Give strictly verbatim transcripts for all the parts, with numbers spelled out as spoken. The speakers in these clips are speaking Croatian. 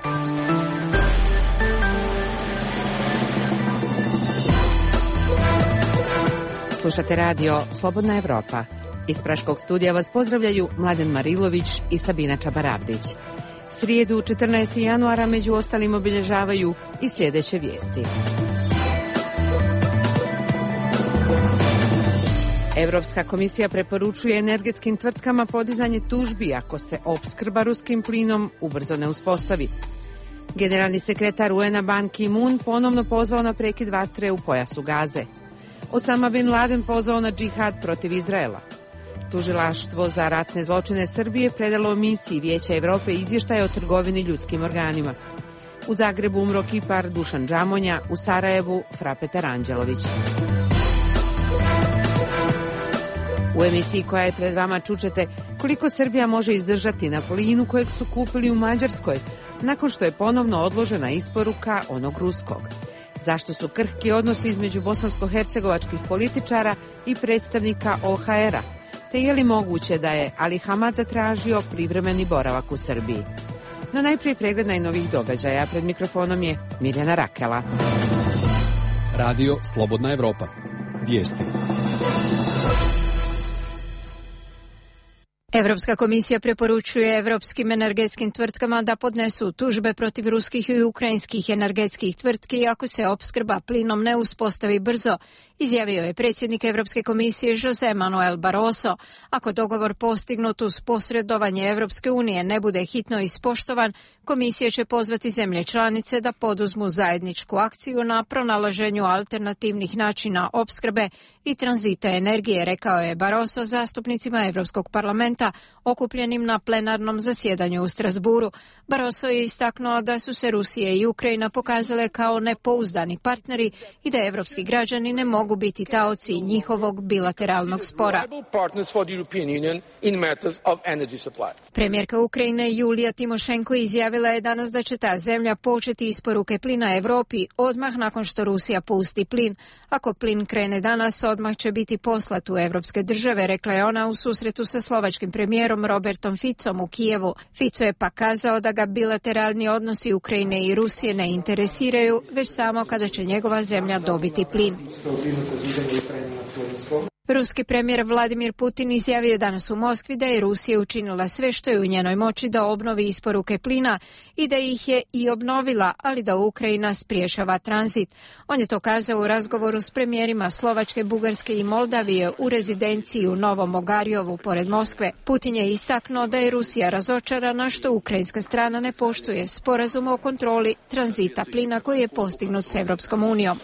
Slušate radio Slobodna Evropa. Iz Praškog studija vas pozdravljaju Mladen Marilović i Sabina Čabarabdić. Srijedu četrnaestog januara među ostalim obilježavaju i sljedeće vijesti. Europska komisija preporučuje energetskim tvrtkama podizanje tužbi ako se opskrba ruskim plinom ubrzo ne uspostavi. Generalni sekretar U N-a Ban Ki-moon ponovno pozvao na prekid vatre u pojasu Gaze. Osama Bin Laden pozvao na džihad protiv Izraela. Tužilaštvo za ratne zločine Srbije predalo misiji Vijeća Evrope izvještaje o trgovini ljudskim organima. U Zagrebu umro kipar Dušan Džamonja, u Sarajevu Frape Taranđelović. U emisiji koja je pred vama čućete koliko Srbija može izdržati na plinu kojeg su kupili u Mađarskoj nakon što je ponovno odložena isporuka onog ruskog. Zašto su krhki odnosi između bosansko-hercegovačkih političara i predstavnika O H R-a, te je li moguće da je Ali Hamad zatražio privremeni boravak u Srbiji. No najprije pregled najnovijih događaja. Pred mikrofonom je Mirjana Rakela. Radio Slobodna Evropa. Vijesti. Europska komisija preporučuje europskim energetskim tvrtkama da podnesu tužbe protiv ruskih i ukrajinskih energetskih tvrtki ako se opskrba plinom ne uspostavi brzo, izjavio je predsjednik Europske komisije Jose Manuel Barroso. Ako dogovor postignut uz posredovanje Europske unije ne bude hitno ispoštovan, komisija će pozvati zemlje članice da poduzmu zajedničku akciju na pronalaženju alternativnih načina opskrbe i tranzita energije, rekao je Barroso zastupnicima Europskog parlamenta okupljenim na plenarnom zasjedanju u Strasburu. Barroso je istaknuo da su se Rusija i Ukrajina pokazale kao nepouzdani partneri i da evropski građani ne mogu biti taoci njihovog bilateralnog spora. Premijerka Ukrajine Julija Timošenko izjavila je danas da će ta zemlja početi isporuke plina Evropi odmah nakon što Rusija pusti plin. Ako plin krene danas, odmah će biti poslat u evropske države, rekla je ona u susretu sa slovačkim premijerom Robertom Ficom u Kijevu. Fico je pa kazao da ga bilateralni odnosi Ukrajine i Rusije ne interesiraju, već samo kada će njegova zemlja dobiti plin. Ruski premijer Vladimir Putin izjavio je danas u Moskvi da je Rusija učinila sve što je u njenoj moći da obnovi isporuke plina i da ih je i obnovila, ali da Ukrajina spriječava tranzit. On je to kazao u razgovoru s premijerima Slovačke, Bugarske i Moldavije u rezidenciji u Novom Ogarjovu pored Moskve. Putin je istaknuo da je Rusija razočarana što ukrajinska strana ne poštuje sporazum o kontroli tranzita plina koji je postignut s Evropskom unijom.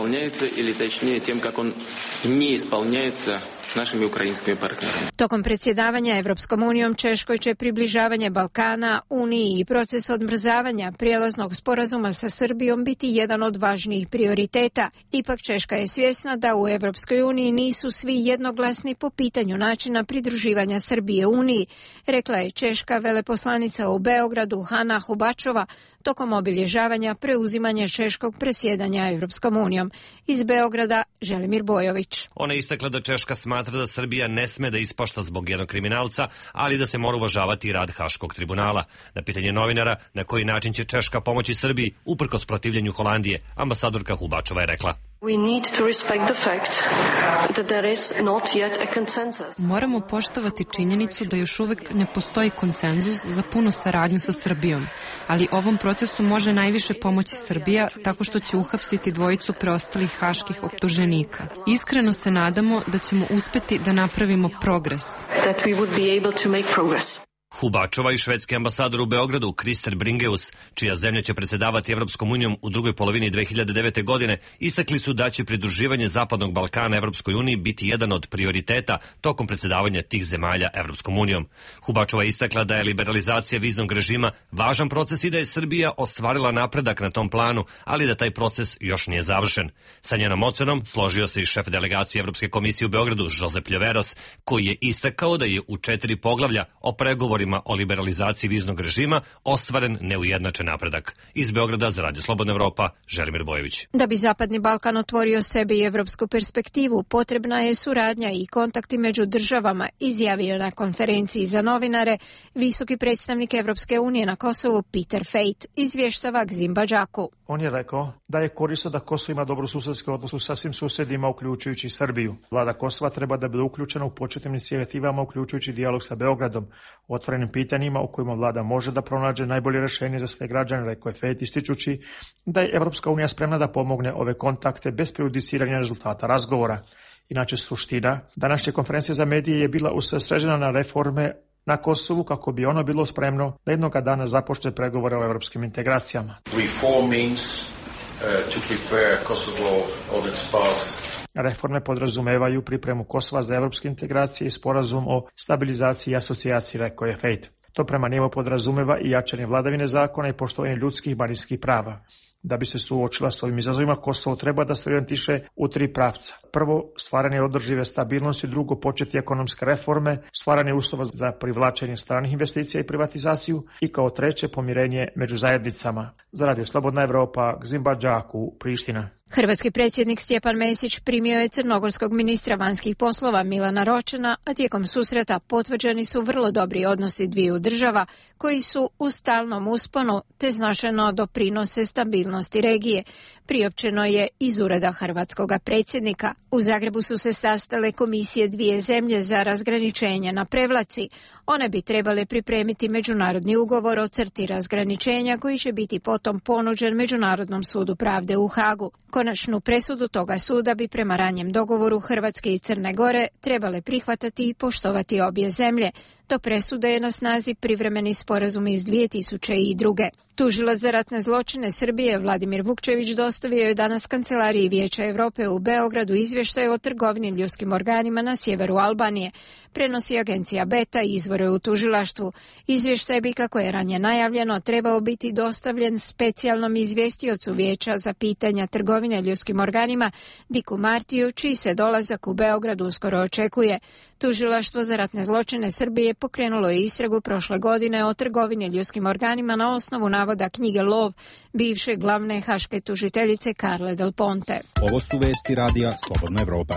našim ukrajinskim partnerima. Tokom predsjedavanja Evropskom unijom Češkoj će približavanje Balkana Uniji i proces odmrzavanja prijelaznog sporazuma sa Srbijom biti jedan od važnijih prioriteta. Ipak Češka je svjesna da u Evropskoj uniji nisu svi jednoglasni po pitanju načina pridruživanja Srbije Uniji, rekla je češka veleposlanica u Beogradu Hana Hubačova tokom obilježavanja preuzimanja češkog predsjedanja Evropskom unijom. Iz Beograda Želimir Bojović. Ona je istakla da Češka smatra da Srbija ne sme da ispašta zbog jednog kriminalca, ali da se mora uvažavati rad Haškog tribunala. Na pitanje novinara na koji način će Češka pomoći Srbiji uprkos protivljenju Holandije, ambasadorka Hubačova je rekla: Moramo poštovati činjenicu da još uvek ne postoji konsenzus za punu saradnju sa Srbijom, ali ovom procesu može najviše pomoći Srbija tako što će uhapsiti dvojicu preostalih haških optuženika. Iskreno se nadamo da ćemo uspeti da napravimo progres. Hubačova i švedski ambasador u Beogradu Krister Bringeus, čija zemlja će predsjedavati Evropskom unijom u drugoj polovini dve hiljade devete. godine, istakli su da će pridruživanje Zapadnog Balkana Evropskoj uniji biti jedan od prioriteta tokom predsjedavanja tih zemalja Evropskom unijom. Hubačova je istakla da je liberalizacija viznog režima važan proces i da je Srbija ostvarila napredak na tom planu, ali da taj proces još nije završen. Sa njenom ocenom složio se i šef delegacije Evropske komisije u Beogradu Josep Ljoveros, koji je istakao da je u četiri poglavlja o pregovorima pregovorima o liberalizaciji viznog režima ostvaren neujednačen napredak. Iz Beograda za Radio Slobodna Evropa, Želimir Bojević. Da bi Zapadni Balkan otvorio sebi evropsku perspektivu, potrebna je suradnja i kontakti među državama, izjavio na konferenciji za novinare visoki predstavnik Evropske unije na Kosovu Peter Fejt, izvještava Gzim Badžaku. On je rekao da je korisno da Kosovo ima dobrosusedske odnose sa svim susedima, uključujući Srbiju. Vlada Kosova treba da bude uključena u početnim inicijativama, uključujući dijalog sa Beogradom, otvorenim pitanjima u kojima vlada može da pronađe najbolje rješenje za sve građane, rekao je Fejt, ističući da je Evropska unija spremna da pomogne ove kontakte bez prejudiciranja rezultata razgovora. Inače, suština današnje konferencije za medije je bila usredsređena na reforme na Kosovu kako bi ono bilo spremno da jednoga dana započne pregovore o evropskim integracijama. Reforme podrazumevaju pripremu Kosova za evropske integracije i sporazum o stabilizaciji i asocijaciji, rekao je Fejt. To prema njemu podrazumeva i jačanje vladavine zakona i poštovanje ljudskih i manjinskih prava. Da bi se suočila s ovim izazovima, Kosovo treba da se orijentiše u tri pravca. Prvo, stvaranje održive stabilnosti, drugo, početi ekonomske reforme, stvaranje uslova za privlačenje stranih investicija i privatizaciju i kao treće, pomirenje među zajednicama. Za Radio Slobodna Evropa, Gzim Badžaku, Priština. Hrvatski predsjednik Stjepan Mesić primio je crnogorskog ministra vanjskih poslova Milana Ročena, a tijekom susreta potvrđeni su vrlo dobri odnosi dviju država koji su u stalnom usponu te značajno doprinose stabilnosti regije, priopćeno je iz ureda hrvatskog predsjednika. U Zagrebu su se sastale komisije dvije zemlje za razgraničenje na Prevlaci. One bi trebale pripremiti međunarodni ugovor o crti razgraničenja koji će biti potom ponuđen Međunarodnom sudu pravde u Hagu. Konačnu presudu toga suda bi prema ranjem dogovoru Hrvatske i Crne Gore trebale prihvatati i poštovati obje zemlje. Do presude je na snazi privremeni sporazum iz dvije tisuće druge. Tužilac za ratne zločine Srbije Vladimir Vukčević dostavio je danas Kancelariji Vijeća Europe u Beogradu izvještaj o trgovini ljudskim organima na sjeveru Albanije. Prenosi agencija Beta i izvore u tužilaštvu. Izvještaj bi, kako je ranije najavljeno, trebao biti dostavljen specijalnom izvjestiocu Vijeća za pitanja trgovine ljudskim organima Diku Martiju, čiji se dolazak u Beogradu uskoro očekuje. Tužilaštvo za ratne zločine Srbije pokrenulo je istragu prošle godine o trgovini ljudskim organima na osnovu navoda knjige Lov bivše glavne haške tužiteljice Carle Del Ponte. Ovo su vesti radija Slobodna Evropa.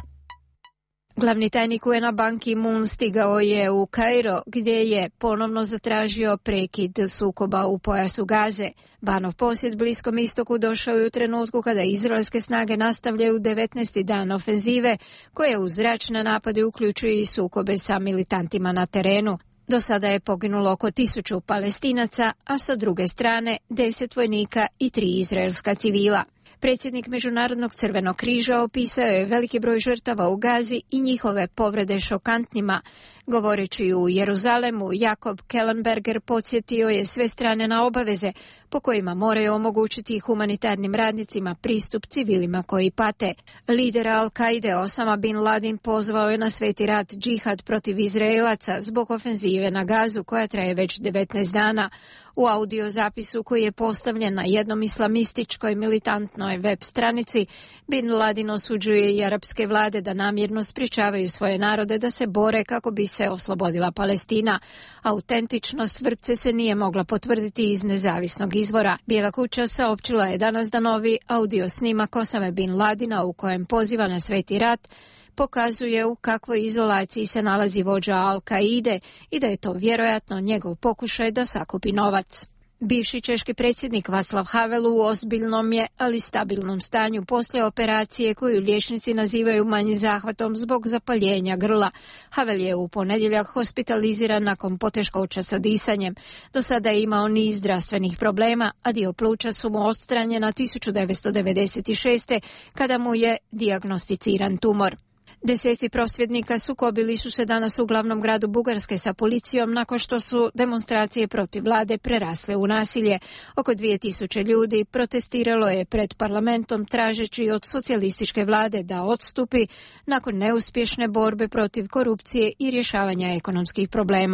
Glavni tajnik U N A Ban Ki-moon stigao je u Kairo, gdje je ponovno zatražio prekid sukoba u pojasu Gaze. Banov posjet Bliskom istoku došao je u trenutku kada izraelske snage nastavljaju devetnaesti dan ofenzive, koje uz zračne napade uključuju i sukobe sa militantima na terenu. Do sada je poginulo oko tisuću Palestinaca, a sa druge strane deset vojnika i tri izraelska civila. Predsjednik Međunarodnog crvenog križa opisao je veliki broj žrtava u Gazi i njihove povrede šokantnima. Govoreći u Jeruzalemu, Jakob Kellenberger podsjetio je sve strane na obaveze po kojima moraju omogućiti humanitarnim radnicima pristup civilima koji pate. Lider Al-Kaide Osama Bin Laden pozvao je na sveti rat džihad protiv Izraelaca zbog ofenzive na Gazu koja traje već devetnaest dana. U audio zapisu koji je postavljen na jednom islamističkoj militantnoj web stranici, Bin Laden osuđuje i arapske vlade da namjerno sprječavaju svoje narode da se bore kako bi se oslobodila Palestina. Autentičnost vrpce se nije mogla potvrditi iz nezavisnog izvora. Bijela kuća saopćila je danas da novi audio snimak Osame Bin Ladena u kojem poziva na sveti rat pokazuje u kakvoj izolaciji se nalazi vođa Al-Kaide i da je to vjerojatno njegov pokušaj da sakupi novac. Bivši češki predsjednik Václav Havel u ozbiljnom je, ali stabilnom stanju poslije operacije koju liječnici nazivaju manjim zahvatom zbog zapaljenja grla. Havel je u ponedjeljak hospitaliziran nakon poteškoća sa disanjem. Do sada je imao niz zdravstvenih problema, a dio pluća su mu odstranjena tisuću devetsto devedeset šeste. kada mu je dijagnosticiran tumor. Deseci prosvjednika sukobili su se danas u glavnom gradu Bugarske sa policijom nakon što su demonstracije protiv vlade prerasle u nasilje. Oko dvije tisuće ljudi protestiralo je pred parlamentom tražeći od socijalističke vlade da odstupi nakon neuspješne borbe protiv korupcije i rješavanja ekonomskih problema.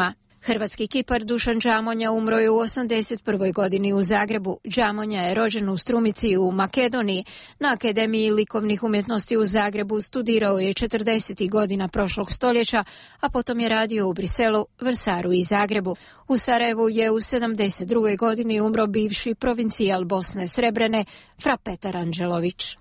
Hrvatski kipar Dušan Džamonja umro je u osamdeset prvoj godini u Zagrebu. Džamonja je rođen u Strumici u Makedoniji. Na Akademiji likovnih umjetnosti u Zagrebu studirao je četrdesetih godina prošlog stoljeća, a potom je radio u Briselu, Vrsaru i Zagrebu. U Sarajevu je u sedamdeset drugoj godini umro bivši provincijal Bosne Srebrene fra Petar Anđelović.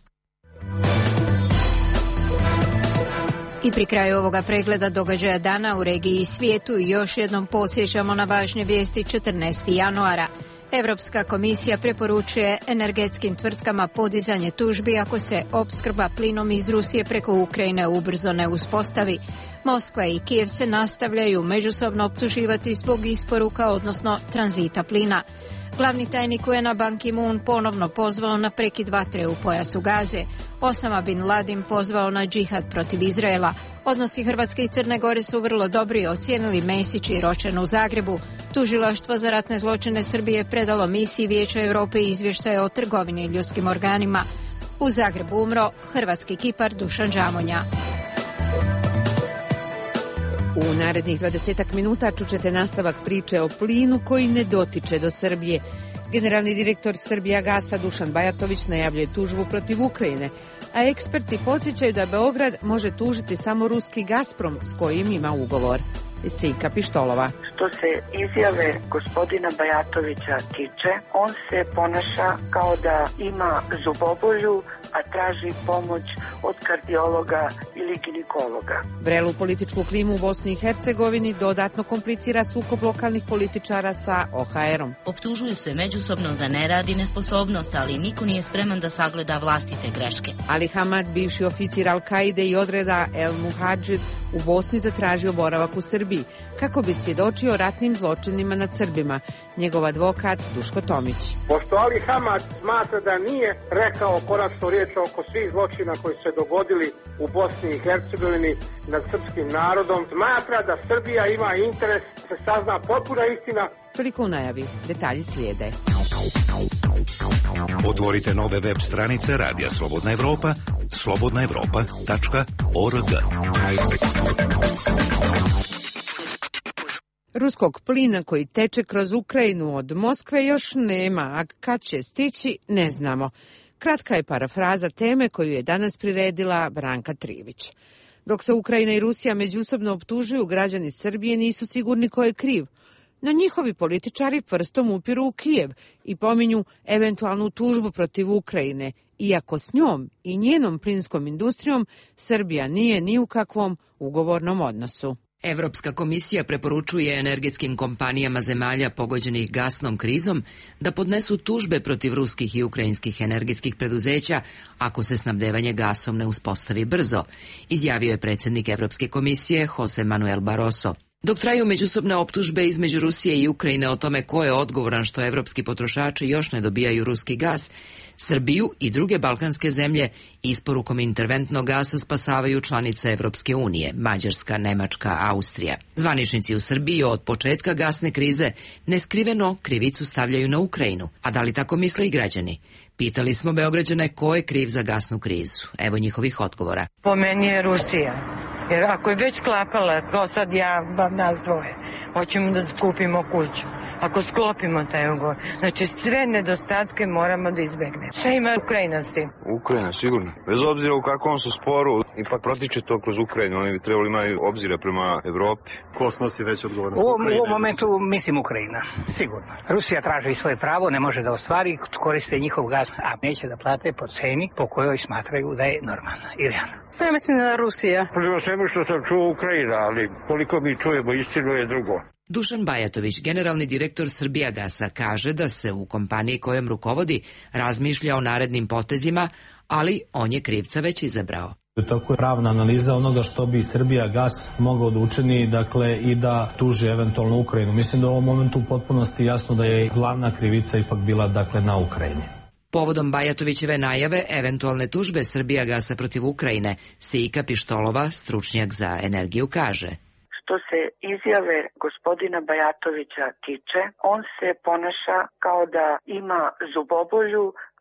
I pri kraju ovoga pregleda događaja dana u regiji i svijetu još jednom podsjećamo na važne vijesti četrnaestog januara. Europska komisija preporučuje energetskim tvrtkama podizanje tužbi ako se opskrba plinom iz Rusije preko Ukrajine ubrzo ne uspostavi. Moskva i Kijev se nastavljaju međusobno optuživati zbog isporuka, odnosno tranzita plina. Glavni tajnik U N A Ban Ki-moon ponovno pozvao na prekid vatre u pojasu Gaze. Osama bin Laden pozvao na džihad protiv Izraela. Odnosi Hrvatske i Crne Gore su vrlo dobri, ocijenili Mesić i Ročen u Zagrebu. Tužilaštvo za ratne zločine Srbije predalo misiji Vijeća Europe izvještaje o trgovini ljudskim organima. U Zagrebu umro hrvatski kipar Dušan Džamonja. U narednih dvadesetak minuta čućete nastavak priče o plinu koji ne dotiče do Srbije. Generalni direktor Srbijagasa Dušan Bajatović najavljuje tužbu protiv Ukrajine, a eksperti podsjećaju da Beograd može tužiti samo ruski Gazprom s kojim ima ugovor. Sejka Pištolova. Što se izjave gospodina Bajatovića tiče, on se ponaša kao da ima zubobolju, a traži pomoć od kardiologa ili ginekologa. Vrelu političku klimu u Bosni i Hercegovini dodatno komplicira sukob lokalnih političara sa O H R-om. Optužuju se međusobno za nerad i nesposobnost, ali niko nije spreman da sagleda vlastite greške. Ali Hamad, bivši oficir Al-Kaide i odreda El Muhadžir, u Bosni zatražio boravak u Srbiji kako bi svjedočio ratnim zločinima nad Srbima. Njegov advokat Duško Tomić. Pošto Ali Hamad smatra da nije rekao konačnu riječ oko svih zločina koji se dogodili u Bosni i Hercegovini nad srpskim narodom, smatra da Srbija ima interes da se sazna potpuna istina. Toliko u najavi. Detalji slijede. Otvorite nove web stranice Radija Slobodna Evropa, slobodna evropa tačka org. Ruskog plina koji teče kroz Ukrajinu od Moskve još nema, a kad će stići ne znamo. Kratka je parafraza teme koju je danas priredila Branka Trivić. Dok se Ukrajina i Rusija međusobno optužuju, građani Srbije nisu sigurni ko je kriv. No njihovi političari prstom upiru u Kijev i pominju eventualnu tužbu protiv Ukrajine, iako s njom i njenom plinskom industrijom Srbija nije ni u kakvom ugovornom odnosu. Evropska komisija preporučuje energetskim kompanijama zemalja pogođenih gasnom krizom da podnesu tužbe protiv ruskih i ukrajinskih energetskih preduzeća ako se snabdevanje gasom ne uspostavi brzo, izjavio je predsjednik Evropske komisije Jose Manuel Barroso. Dok traju međusobne optužbe između Rusije i Ukrajine o tome ko je odgovoran što evropski potrošači još ne dobijaju ruski gas, Srbiju i druge balkanske zemlje isporukom interventnog gasa spasavaju članice Evropske unije, Mađarska, Nemačka, Austrija. Zvaničnici u Srbiji od početka gasne krize neskriveno krivicu stavljaju na Ukrajinu, a da li tako misle i građani? Pitali smo Beograđane ko je kriv za gasnu krizu. Evo njihovih odgovora. Po meni je Rusija. Jer ako je već sklapala, kao sad ja, nas dvoje, hoćemo da skupimo kuću. Ako sklopimo taj ugovor, znači sve nedostatke moramo da izbegnemo. Šta ima Ukrajina s tim? Ukrajina, sigurno. Bez obzira u kakvom su sporu, ipak protiče to kroz Ukrajinu. Oni bi trebali imati obzira prema Evropi. Ko snosi već odgovornost? U ovom momentu mislim Ukrajina, sigurno. Rusija traži svoje pravo, ne može da ostvari, koriste njihov gaz, a neće da plate po ceni po kojoj smatraju da je normalna i realna. Ja mislim da Rusija. Prvo svemu što sam čuo Ukrajina, ali koliko mi čujemo istinu je drugo. Dušan Bajatović, generalni direktor Srbijagasa, kaže da se u kompaniji kojom rukovodi razmišlja o narednim potezima, ali on je krivca već izabrao. Tako je pravna analiza onoga što bi Srbijagas mogao da učini, dakle i da tuži eventualno Ukrajinu. Mislim da u ovom momentu u potpunosti jasno da je glavna krivica ipak bila dakle na Ukrajini. Povodom Bajatovićeve najave eventualne tužbe Srbijagasa protiv Ukrajine, Sejka Pištolova, stručnjak za energiju, kaže: Što se izjave gospodina Bajatovića tiče, on se ponaša kao da ima zubobolju,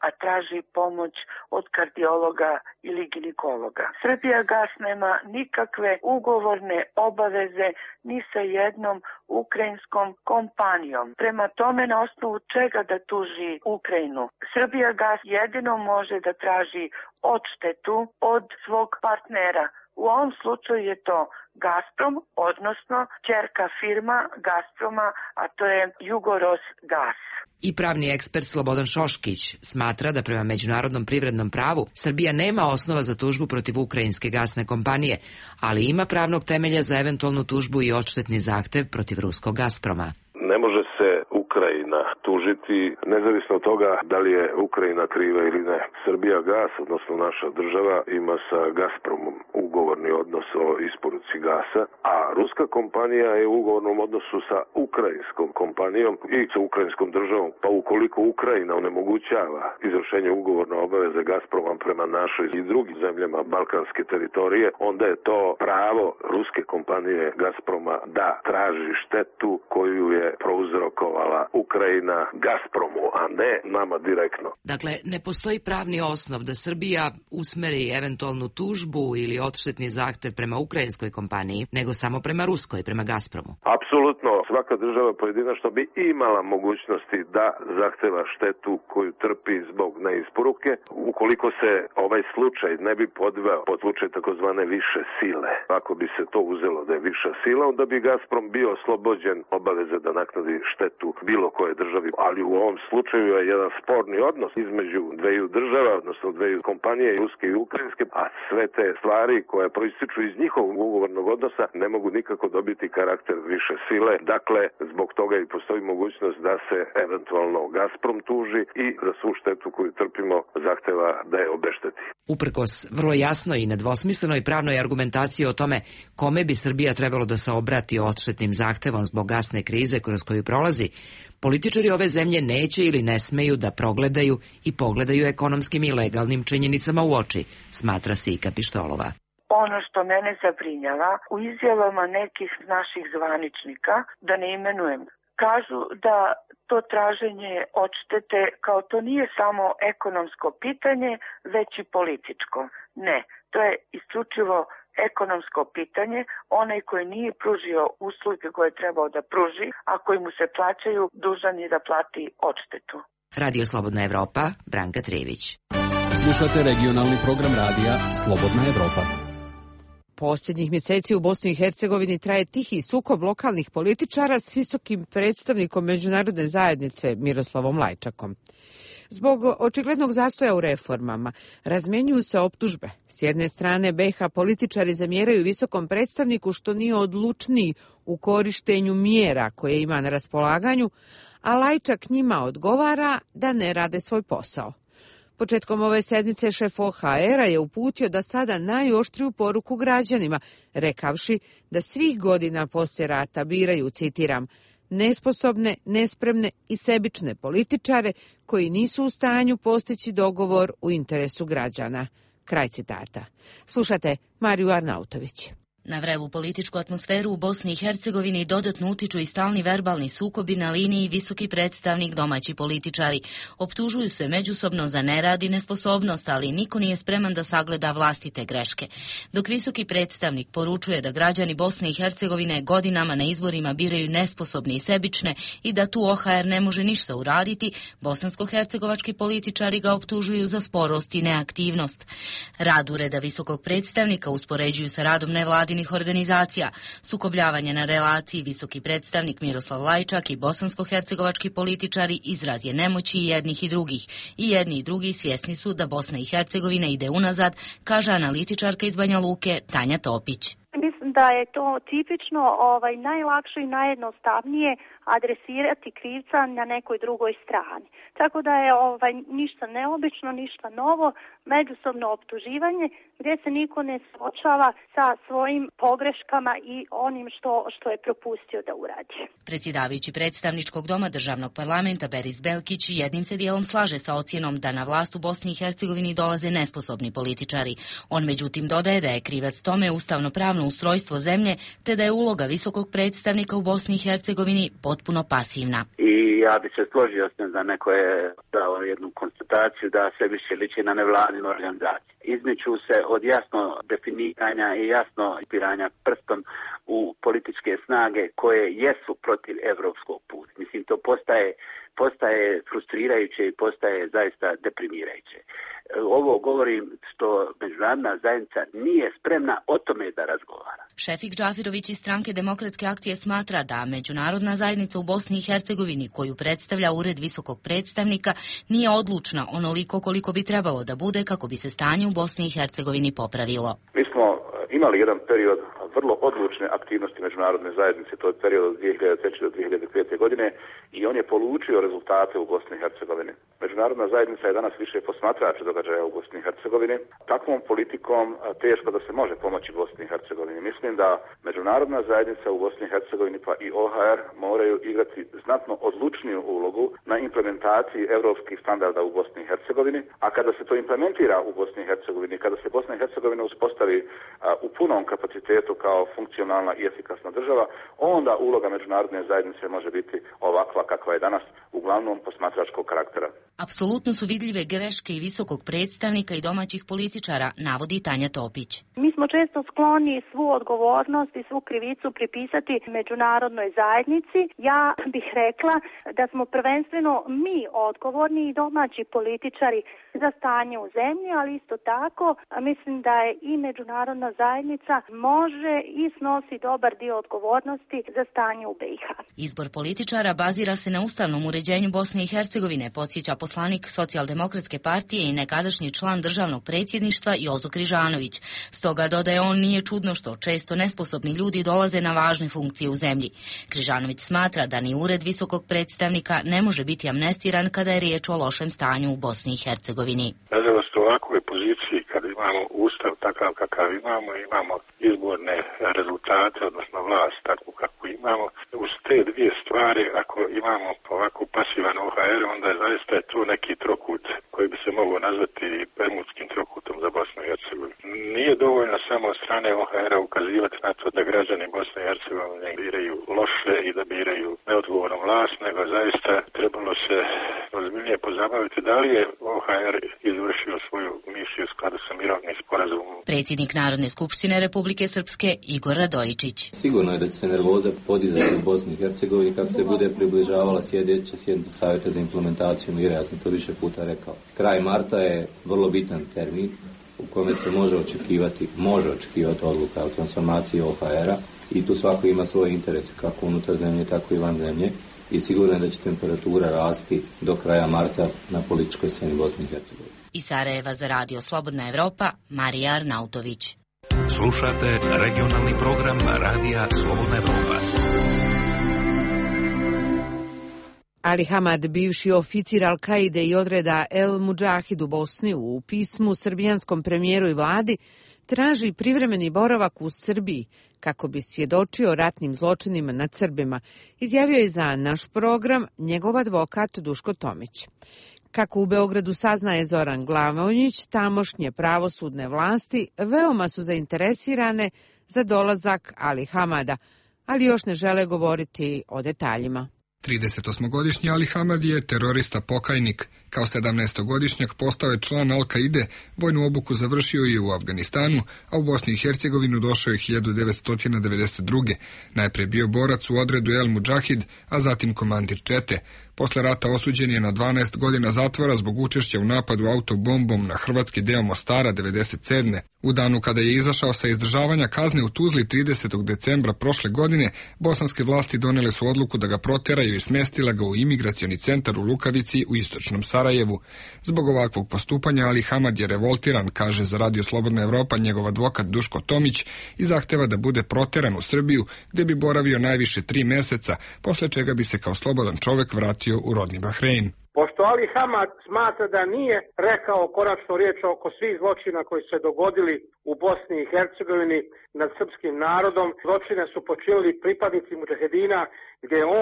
a traži pomoć od kardiologa ili ginekologa. Srbijagas nema nikakve ugovorne obaveze ni sa jednom ukrajinskom kompanijom. Prema tome, na osnovu čega da tuži Ukrajinu? Srbijagas jedino može da traži odštetu od svog partnera. U ovom slučaju je to Gazprom, odnosno ćerka firma Gazproma, a to je Jugorosgas. I pravni ekspert Slobodan Šoškić smatra da prema međunarodnom privrednom pravu Srbija nema osnova za tužbu protiv ukrajinske gasne kompanije, ali ima pravnog temelja za eventualnu tužbu i odštetni zahtev protiv ruskog Gazproma. Ne može se Ukrajina tužiti, nezavisno od toga da li je Ukrajina kriva ili ne. Srbija gas, odnosno naša država, ima sa Gazpromom ugovorni odnos o isporuci gasa, a ruska kompanija je u ugovornom odnosu sa ukrajinskom kompanijom i sa ukrajinskom državom. Pa ukoliko Ukrajina onemogućava izvršenje ugovorne obaveze Gazproma prema našoj i drugim zemljama balkanske teritorije, onda je to pravo ruske kompanije Gazproma da traži štetu koju je prouzrokovala Ukrajina Gazpromu, a ne nama direktno. Dakle, ne postoji pravni osnov da Srbija usmeri eventualnu tužbu ili odštetni zahtev prema ukrajinskoj kompaniji, nego samo prema ruskoj, prema Gazpromu. Apsolutno, svaka država pojedinačno bi imala mogućnosti da zahteva štetu koju trpi zbog neisporuke, ukoliko se ovaj slučaj ne bi podveo pod slučaj takozvane više sile. Ako bi se to uzelo da je viša sila, onda bi Gazprom bio oslobođen obaveze da naknadi štetu bilo koje državi, ali u ovom slučaju je jedan sporni odnos između dveju država, odnosno dveju kompanije, ruske i ukrajinske, a sve te stvari koje proističu iz njihovog ugovornog odnosa ne mogu nikako dobiti karakter više sile. Dakle, zbog toga i postoji mogućnost da se eventualno Gazprom tuži i za svu štetu koju trpimo zahteva da je obešteti. Uprkos vrlo jasnoj i nedvosmislenoj pravnoj argumentaciji o tome kome bi Srbija trebalo da se obrati odštetnim zahtevom zbog gasne krize kroz koju prolazi, političari ove zemlje neće ili ne smeju da progledaju i pogledaju ekonomskim i legalnim činjenicama u oči, smatra Sika Pištolova. Ono što mene zabrinjava, u izjavama nekih naših zvaničnika, da ne imenujem, kažu da to traženje odštete kao to nije samo ekonomsko pitanje, već i političko. Ne, to je isključivo ekonomsko pitanje. Onaj koji nije pružio usluge koje je trebao da pruži, a koji mu se plaćaju, dužan je da plati odštetu. Radio Slobodna Evropa, Branka Trević. Slušate regionalni program radija Slobodna Evropa. Posljednjih mjeseci u Bosni i Hercegovini traje tihi sukob lokalnih političara s visokim predstavnikom međunarodne zajednice Miroslavom Lajčakom. Zbog očiglednog zastoja u reformama razmjenjuju se optužbe. S jedne strane be ha političari zamjeraju visokom predstavniku što nije odlučniji u korištenju mjera koje ima na raspolaganju, a Lajčak njima odgovara da ne rade svoj posao. Početkom ove sedmice šef o ha era je uputio da sada najoštriju poruku građanima, rekavši da svih godina poslije rata biraju, citiram, nesposobne, nespremne i sebične političare koji nisu u stanju postići dogovor u interesu građana. Kraj citata. Slušate Mariju Arnautović. Na vrelu političku atmosferu u Bosni i Hercegovini dodatno utiču i stalni verbalni sukobi na liniji visoki predstavnik, domaći političari. Optužuju se međusobno za nerad i nesposobnost, ali niko nije spreman da sagleda vlastite greške. Dok visoki predstavnik poručuje da građani Bosne i Hercegovine godinama na izborima biraju nesposobne i sebične i da tu o ha er ne može ništa uraditi, bosansko-hercegovački političari ga optužuju za sporost i neaktivnost. Rad ureda visokog predstavnika uspoređuju sa radom nevladinih organizacija. Sukobljavanje na relaciji visoki predstavnik Miroslav Lajčak i bosansko-hercegovački političari izraz je nemoći i jednih i drugih. I jedni i drugi svjesni su da Bosna i Hercegovina ide unazad, kaže analitičarka iz Banja Luke Tanja Topić. Mislim da je to tipično ovaj, najlakše i najjednostavnije adresirati krivca na nekoj drugoj strani. Tako da je ovaj, ništa neobično, ništa novo, međusobno optuživanje gdje se niko ne suočava sa svojim pogreškama i onim što, što je propustio da uradi. Predsjedavajući predstavničkog doma državnog parlamenta Beris Belkić jednim se dijelom slaže sa ocjenom da na vlast u Bosni i Hercegovini dolaze nesposobni političari. On međutim dodaje da je krivac tome ustavno-pravno ustrojstvo ustrojstvo zemlje, te da je uloga visokog predstavnika u Bosni i Hercegovini potpuno pasivna. I ja bi se složio s njim da neko je dao jednu konstataciju da sve više liči na nevladinu organizaciju. Izmiču se od jasno definiranja i jasno piranja prstom u političke snage koje jesu protiv evropskog puta. Mislim, to postaje, postaje frustrirajuće i postaje zaista deprimirajuće. Ovo govorim što međunarodna zajednica nije spremna o tome da razgovara. Šefik Džafirović iz stranke Demokratske akcije smatra da međunarodna zajednica u Bosni i Hercegovini, koju predstavlja Ured visokog predstavnika, nije odlučna onoliko koliko bi trebalo da bude kako bi se stanje u Bosni i Hercegovini popravilo. Mi smo imali jedan period vrlo odlučne aktivnosti međunarodne zajednice, to je period od dvije hiljade treće do dvije hiljade pete. godine, i on je polučio rezultate u Bosni i Hercegovini. Međunarodna zajednica je danas više posmatrač događaja u Bosni i Hercegovini. Takvom politikom teško da se može pomoći Bosni i Hercegovini. Mislim da međunarodna zajednica u Bosni i Hercegovini pa i O H R moraju igrati znatno odlučniju ulogu na implementaciji europskih standarda u Bosni i Hercegovini, a kada se to implementira u Bosni i Hercegovini, kada se Bosna i Hercegovina uspostavi a, u punom kapacitetu kao funkcionalna i efikasna država, onda uloga međunarodne zajednice može biti ovakva kakva je danas, uglavnom posmatračkog karaktera. Apsolutno su vidljive greške i visokog predstavnika i domaćih političara, navodi Tanja Topić. Mi smo često skloni svu odgovornost i svu krivicu pripisati međunarodnoj zajednici. Ja bih rekla da smo prvenstveno mi odgovorni i domaći političari za stanje u zemlji, ali isto tako mislim da je i međunarodna zajednica može i snosi dobar dio odgovornosti za stanje u B i H. Izbor političara bazira se na ustavnom uređenju Bosne i Hercegovine, podsjeća poslanik Socijaldemokratske partije i nekadašnji član državnog predsjedništva Jozo Križanović. Stoga, dodaje on, nije čudno što često nesposobni ljudi dolaze na važne funkcije u zemlji. Križanović smatra da ni ured visokog predstavnika ne može biti amnestiran kada je riječ o lošem stanju u Bosni i Hercegovini. Nažalost, u ovakvoj poziciji kad imamo ustav takav kakav imamo, imamo izborne rezultate, odnosno vlast takvu kakvu imamo, uz te dvije stvari, ako imamo ovako pasivan O H R, onda je zaista je to neki trokut koji bi se mogao nazvati bermudskim trokutom za Bosnu i Hercegovinu. Nije dovoljno samo od strane O H R-a ukazivati na to da građani Bosne i Hercegovine biraju loše i da biraju neodgovornu vlast, nego zaista trebalo se ozbiljnije pozabaviti da li je O H R izvršio svoju misiju u skladu sa mirovnim sporazumom. Predsjednik Narodne skupštine Republike Srpske Igor Radojičić. Sigurno je da će se nervoza podizati u Bosni i Hercegovini kako se bude približavala sljedeća sjednica Savjeta za implementaciju mira. Ja sam to više puta rekao. Kraj marta je vrlo bitan termin u kome se može očekivati, može očekivati odluka o transformaciji O H R-a i tu svako ima svoje interese kako unutar zemlje, tako i van zemlje. I sigurno je da će temperatura rasti do kraja marta na političkoj sceni Bosne i Hercegovine. Iz Sarajeva za Radio Slobodna Evropa, Marija Arnautović. Slušate regionalni program Radija Slobodna Evropa. Ali Hamad, bivši oficir Al-Kaide i odreda El Mudžahid u Bosni, u pismu srbijanskom premijeru i vladi traži privremeni boravak u Srbiji kako bi svjedočio ratnim zločinima nad Srbima, izjavio je za naš program njegov advokat Duško Tomić. Kako u Beogradu saznaje Zoran Glavonjić, tamošnje pravosudne vlasti veoma su zainteresirane za dolazak Ali Hamada, ali još ne žele govoriti o detaljima. tridesetosmogodišnji Ali Hamad je terorista pokajnik. Kao sedamnaestogodišnjak postao je član Al-Kaide, vojnu obuku završio je u Afganistanu, a u Bosni i Hercegovinu došao je hiljadu devetsto devedeset druge. Najprije bio borac u odredu El Mudžahid, a zatim komandir čete. Posle rata osuđen je na dvanaest godina zatvora zbog učešća u napadu autobombom na hrvatski deo Mostara devedeset sedme. U danu kada je izašao sa izdržavanja kazne u Tuzli tridesetog decembra prošle godine, bosanske vlasti donele su odluku da ga proteraju i smjestila ga u imigracioni centar u Lukavici u istočnom Sarajevu. Zbog ovakvog postupanja Ali Hamad je revoltiran, kaže za Radio Slobodna Evropa njegov advokat Duško Tomić, i zahteva da bude proteran u Srbiju, gdje bi boravio najviše tri meseca, posle čega bi se kao slobodan čovek vratio u rodni Bahrein. Pošto Ali Hamad smatra da nije rekao konačnu riječ oko svih zločina koji se dogodili u Bosni i Hercegovini nad srpskim narodom, zločine su počinili pripadnici mudžahedina, gdje on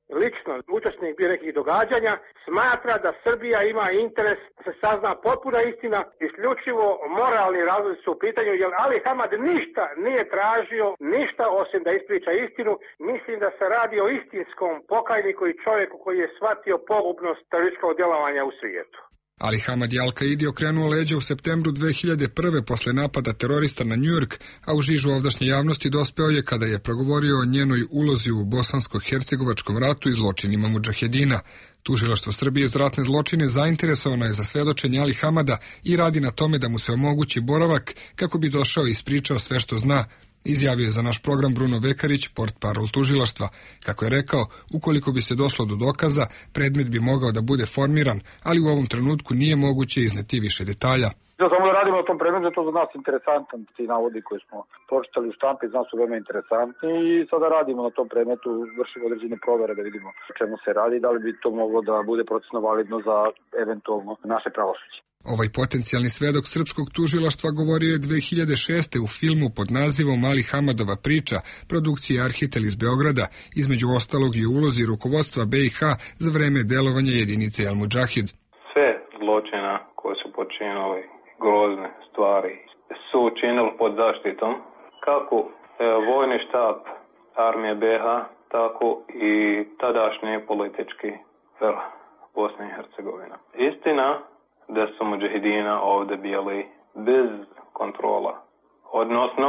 lično učesnik bio nekih događanja, smatra da Srbija ima interes da se sazna potpuna istina, isključivo moralni razlozi su u pitanju, jer Ali Hamad ništa nije tražio, ništa osim da ispriča istinu. Mislim da se radi o istinskom pokajniku i čovjeku koji je shvatio pogubnost terorističkog djelovanja u svijetu. Ali Hamad je Al-Kaidi okrenuo leđa u septembru dve hiljade prve posle napada terorista na Njujork, a u žižu ovdašnje javnosti dospeo je kada je progovorio o njenoj ulozi u bosansko-hercegovačkom ratu i zločinima mudžahedina. Tužilaštvo Srbije za ratne zločine zainteresovano je za svedočenje Ali Hamada i radi na tome da mu se omogući boravak kako bi došao i ispričao sve što zna, izjavio je za naš program Bruno Vekarić, portparol tužilaštva. Kako je rekao, ukoliko bi se došlo do dokaza, predmet bi mogao da bude formiran, ali u ovom trenutku nije moguće izneti više detalja. Ja samo da radimo na tom predmetu, to za nas interesantan, ti navodi koji smo pročitali u štampi, za nas su veoma interesantni i sada radimo na tom predmetu, vršimo određene provere da vidimo o čemu se radi, da li bi to moglo da bude procesno validno za eventualno naše pravosuđe. Ovaj potencijalni svedok srpskog tužilaštva govorio je dve hiljade šeste u filmu pod nazivom Ali Hamadova priča, produkcije Arhitel iz Beograda, između ostalog i u ulozi rukovodstva B i H za vreme delovanja jedinice El Mudžahid. Sve zločina koje su počinili, grozne stvari, su učinili pod zaštitom kako e, vojni štab armije B H, tako i tadašnji politički vrh Bosne i Hercegovine. Istina da su mudžahidina ovdje bili bez kontrola, odnosno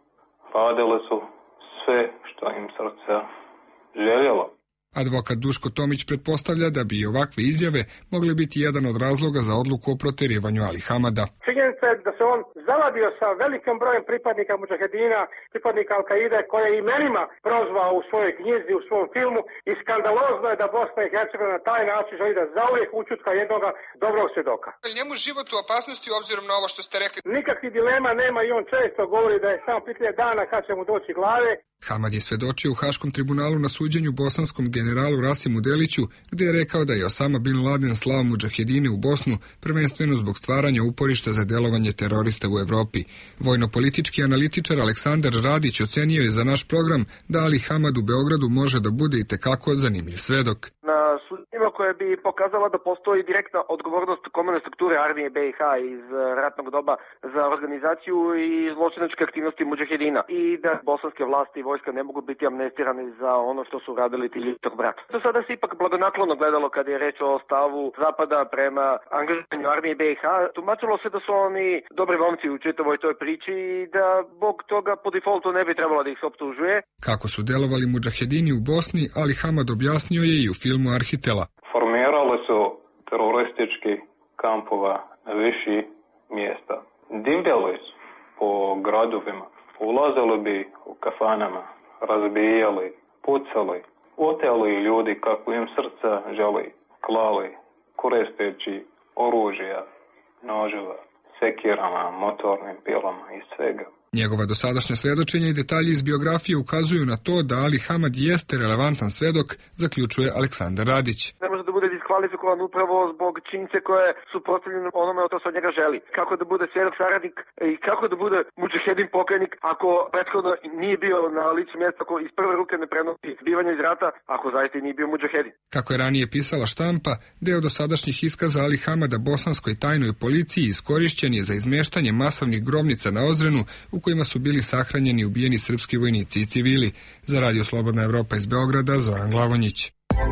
radili su sve što im srce željelo. Advokat Duško Tomić pretpostavlja da bi ovakve izjave mogle biti jedan od razloga za odluku o proterivanju Ali Hamada. Činjenica je da se on zavadio sa velikim brojem pripadnika mudžahedina, pripadnika Al-Kaide, koje je imenima prozvao u svojoj knjizi, u svom filmu, i skandalozno je da Bosna i Hercegovina na taj način želi da zauvijek ućutka jednoga dobrog svjedoka. Njemu život u opasnosti obzirom na ovo što ste rekli. Nikakvih dilema nema i on često govori da je samo pitanje dana kad će mu doći glave. Hamad je svedočio u Haškom tribunalu na suđenju bosanskom generalu Rasimu Deliću, gdje je rekao da je Osama bin Laden slao mudžahedine u Bosnu prvenstveno zbog stvaranja uporišta za delovanje terorista u Evropi. Vojno-politički analitičar Aleksandar Radić ocenio je za naš program da Ali Hamad u Beogradu može da bude i tekako zanimljiv svedok. Na suđenjima koje bi pokazala da postoji direktna odgovornost komandne strukture armije B i H iz ratnog doba za organizaciju i zločinačke aktivnosti mudžahedina i da bosanske vlasti i vojska ne mogu biti amnestirani za ono što su radili ti ljudi tog brata. Do sada se ipak blagonaklono gledalo kad je reč o stavu Zapada prema angažovanju armije B i H. Tumačilo se da su oni dobri momci u čitavoj toj priči i da bog toga po defaultu ne bi trebalo da ih se optužuje. Kako su delovali mudžahedini u Bosni, Ali Hamad objasnio je i u filmu Arhitela. Formirali su teroristički kampova na viši mjesta. Divljali su po gradovima, ulazili bi u kafanama, razbijali, pucali, oteli ljudi kako im srca želi, klali, koristeći oružja, noževa, sekirama, motornim pilama i svega. Njegova dosadašnja svjedočenja i detalji iz biografije ukazuju na to da Ali Hamad jeste relevantan svedok, zaključuje Aleksandar Radić. Ne može da bude diskvalifikovan upravo zbog činjenice koje su protivljene onome o to se od njega želi. Kako da bude svjedok saradnik i kako da bude mudžahedin pokajnik ako prethodno nije bio na licu mjesta, ako iz prve ruke ne prenosi zbivanje iz rata, ako zaista nije bio mudžahedin. Kako je ranije pisala štampa, deo dosadašnjih iskaza Ali Hamada bosanskoj tajnoj policiji iskorišćen je za izmeštanje masovnih grobnica na Ozrenu u kojima su bili sahranjeni ubijeni srpski vojnici i civili. Za Radio Slobodna Evropa iz Beograda, Zoran Glavonjić.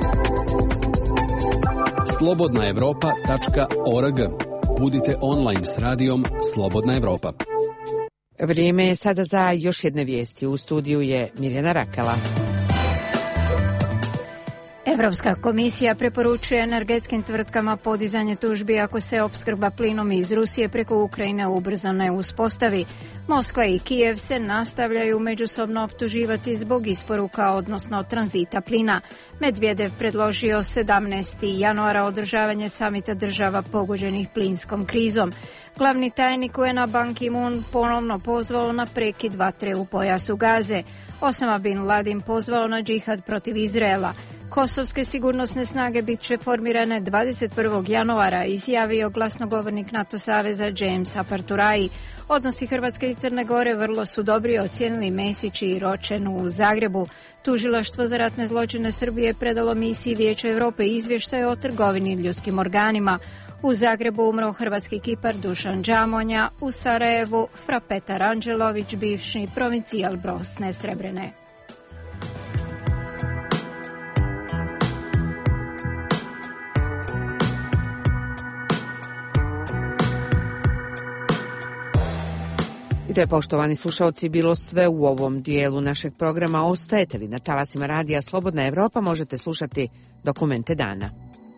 slobodna evropa tačka org. Budite online s radijom Slobodna Evropa. Vrijeme je sada za još jedne vijesti. U studiju je Mirjana Rakala. Evropska komisija preporučuje energetskim tvrtkama podizanje tužbi ako se opskrba plinom iz Rusije preko Ukrajine ubrzano ne uspostavi. Moskva i Kijev se nastavljaju međusobno optuživati zbog isporuka, odnosno tranzita plina. Medvedev predložio sedamnaestog januara održavanje samita država pogođenih plinskom krizom. Glavni tajnik U N-a Ban Ki-moon ponovno pozvao na prekid vatre u pojasu Gaze. Osama bin Laden pozvao na džihad protiv Izraela. Kosovske sigurnosne snage bit će formirane dvadeset prvog januara, izjavio glasnogovornik NATO saveza James Aparturai. Odnosi Hrvatske i Crne Gore vrlo su dobri, ocijenili Mesić i Ročen u Zagrebu. Tužilaštvo za ratne zločine Srbije predalo misiji Vijeća Europe izvještaj o trgovini ljudskim organima. U Zagrebu umro hrvatski kipar Dušan Đamonja, u Sarajevu Frapetar Anđelović, bivši provincijal Bosne Srebrene. I to je, poštovani slušalci, bilo sve u ovom dijelu našeg programa. Ostajete li na talasima radija Slobodna Evropa, možete slušati Dokumente dana.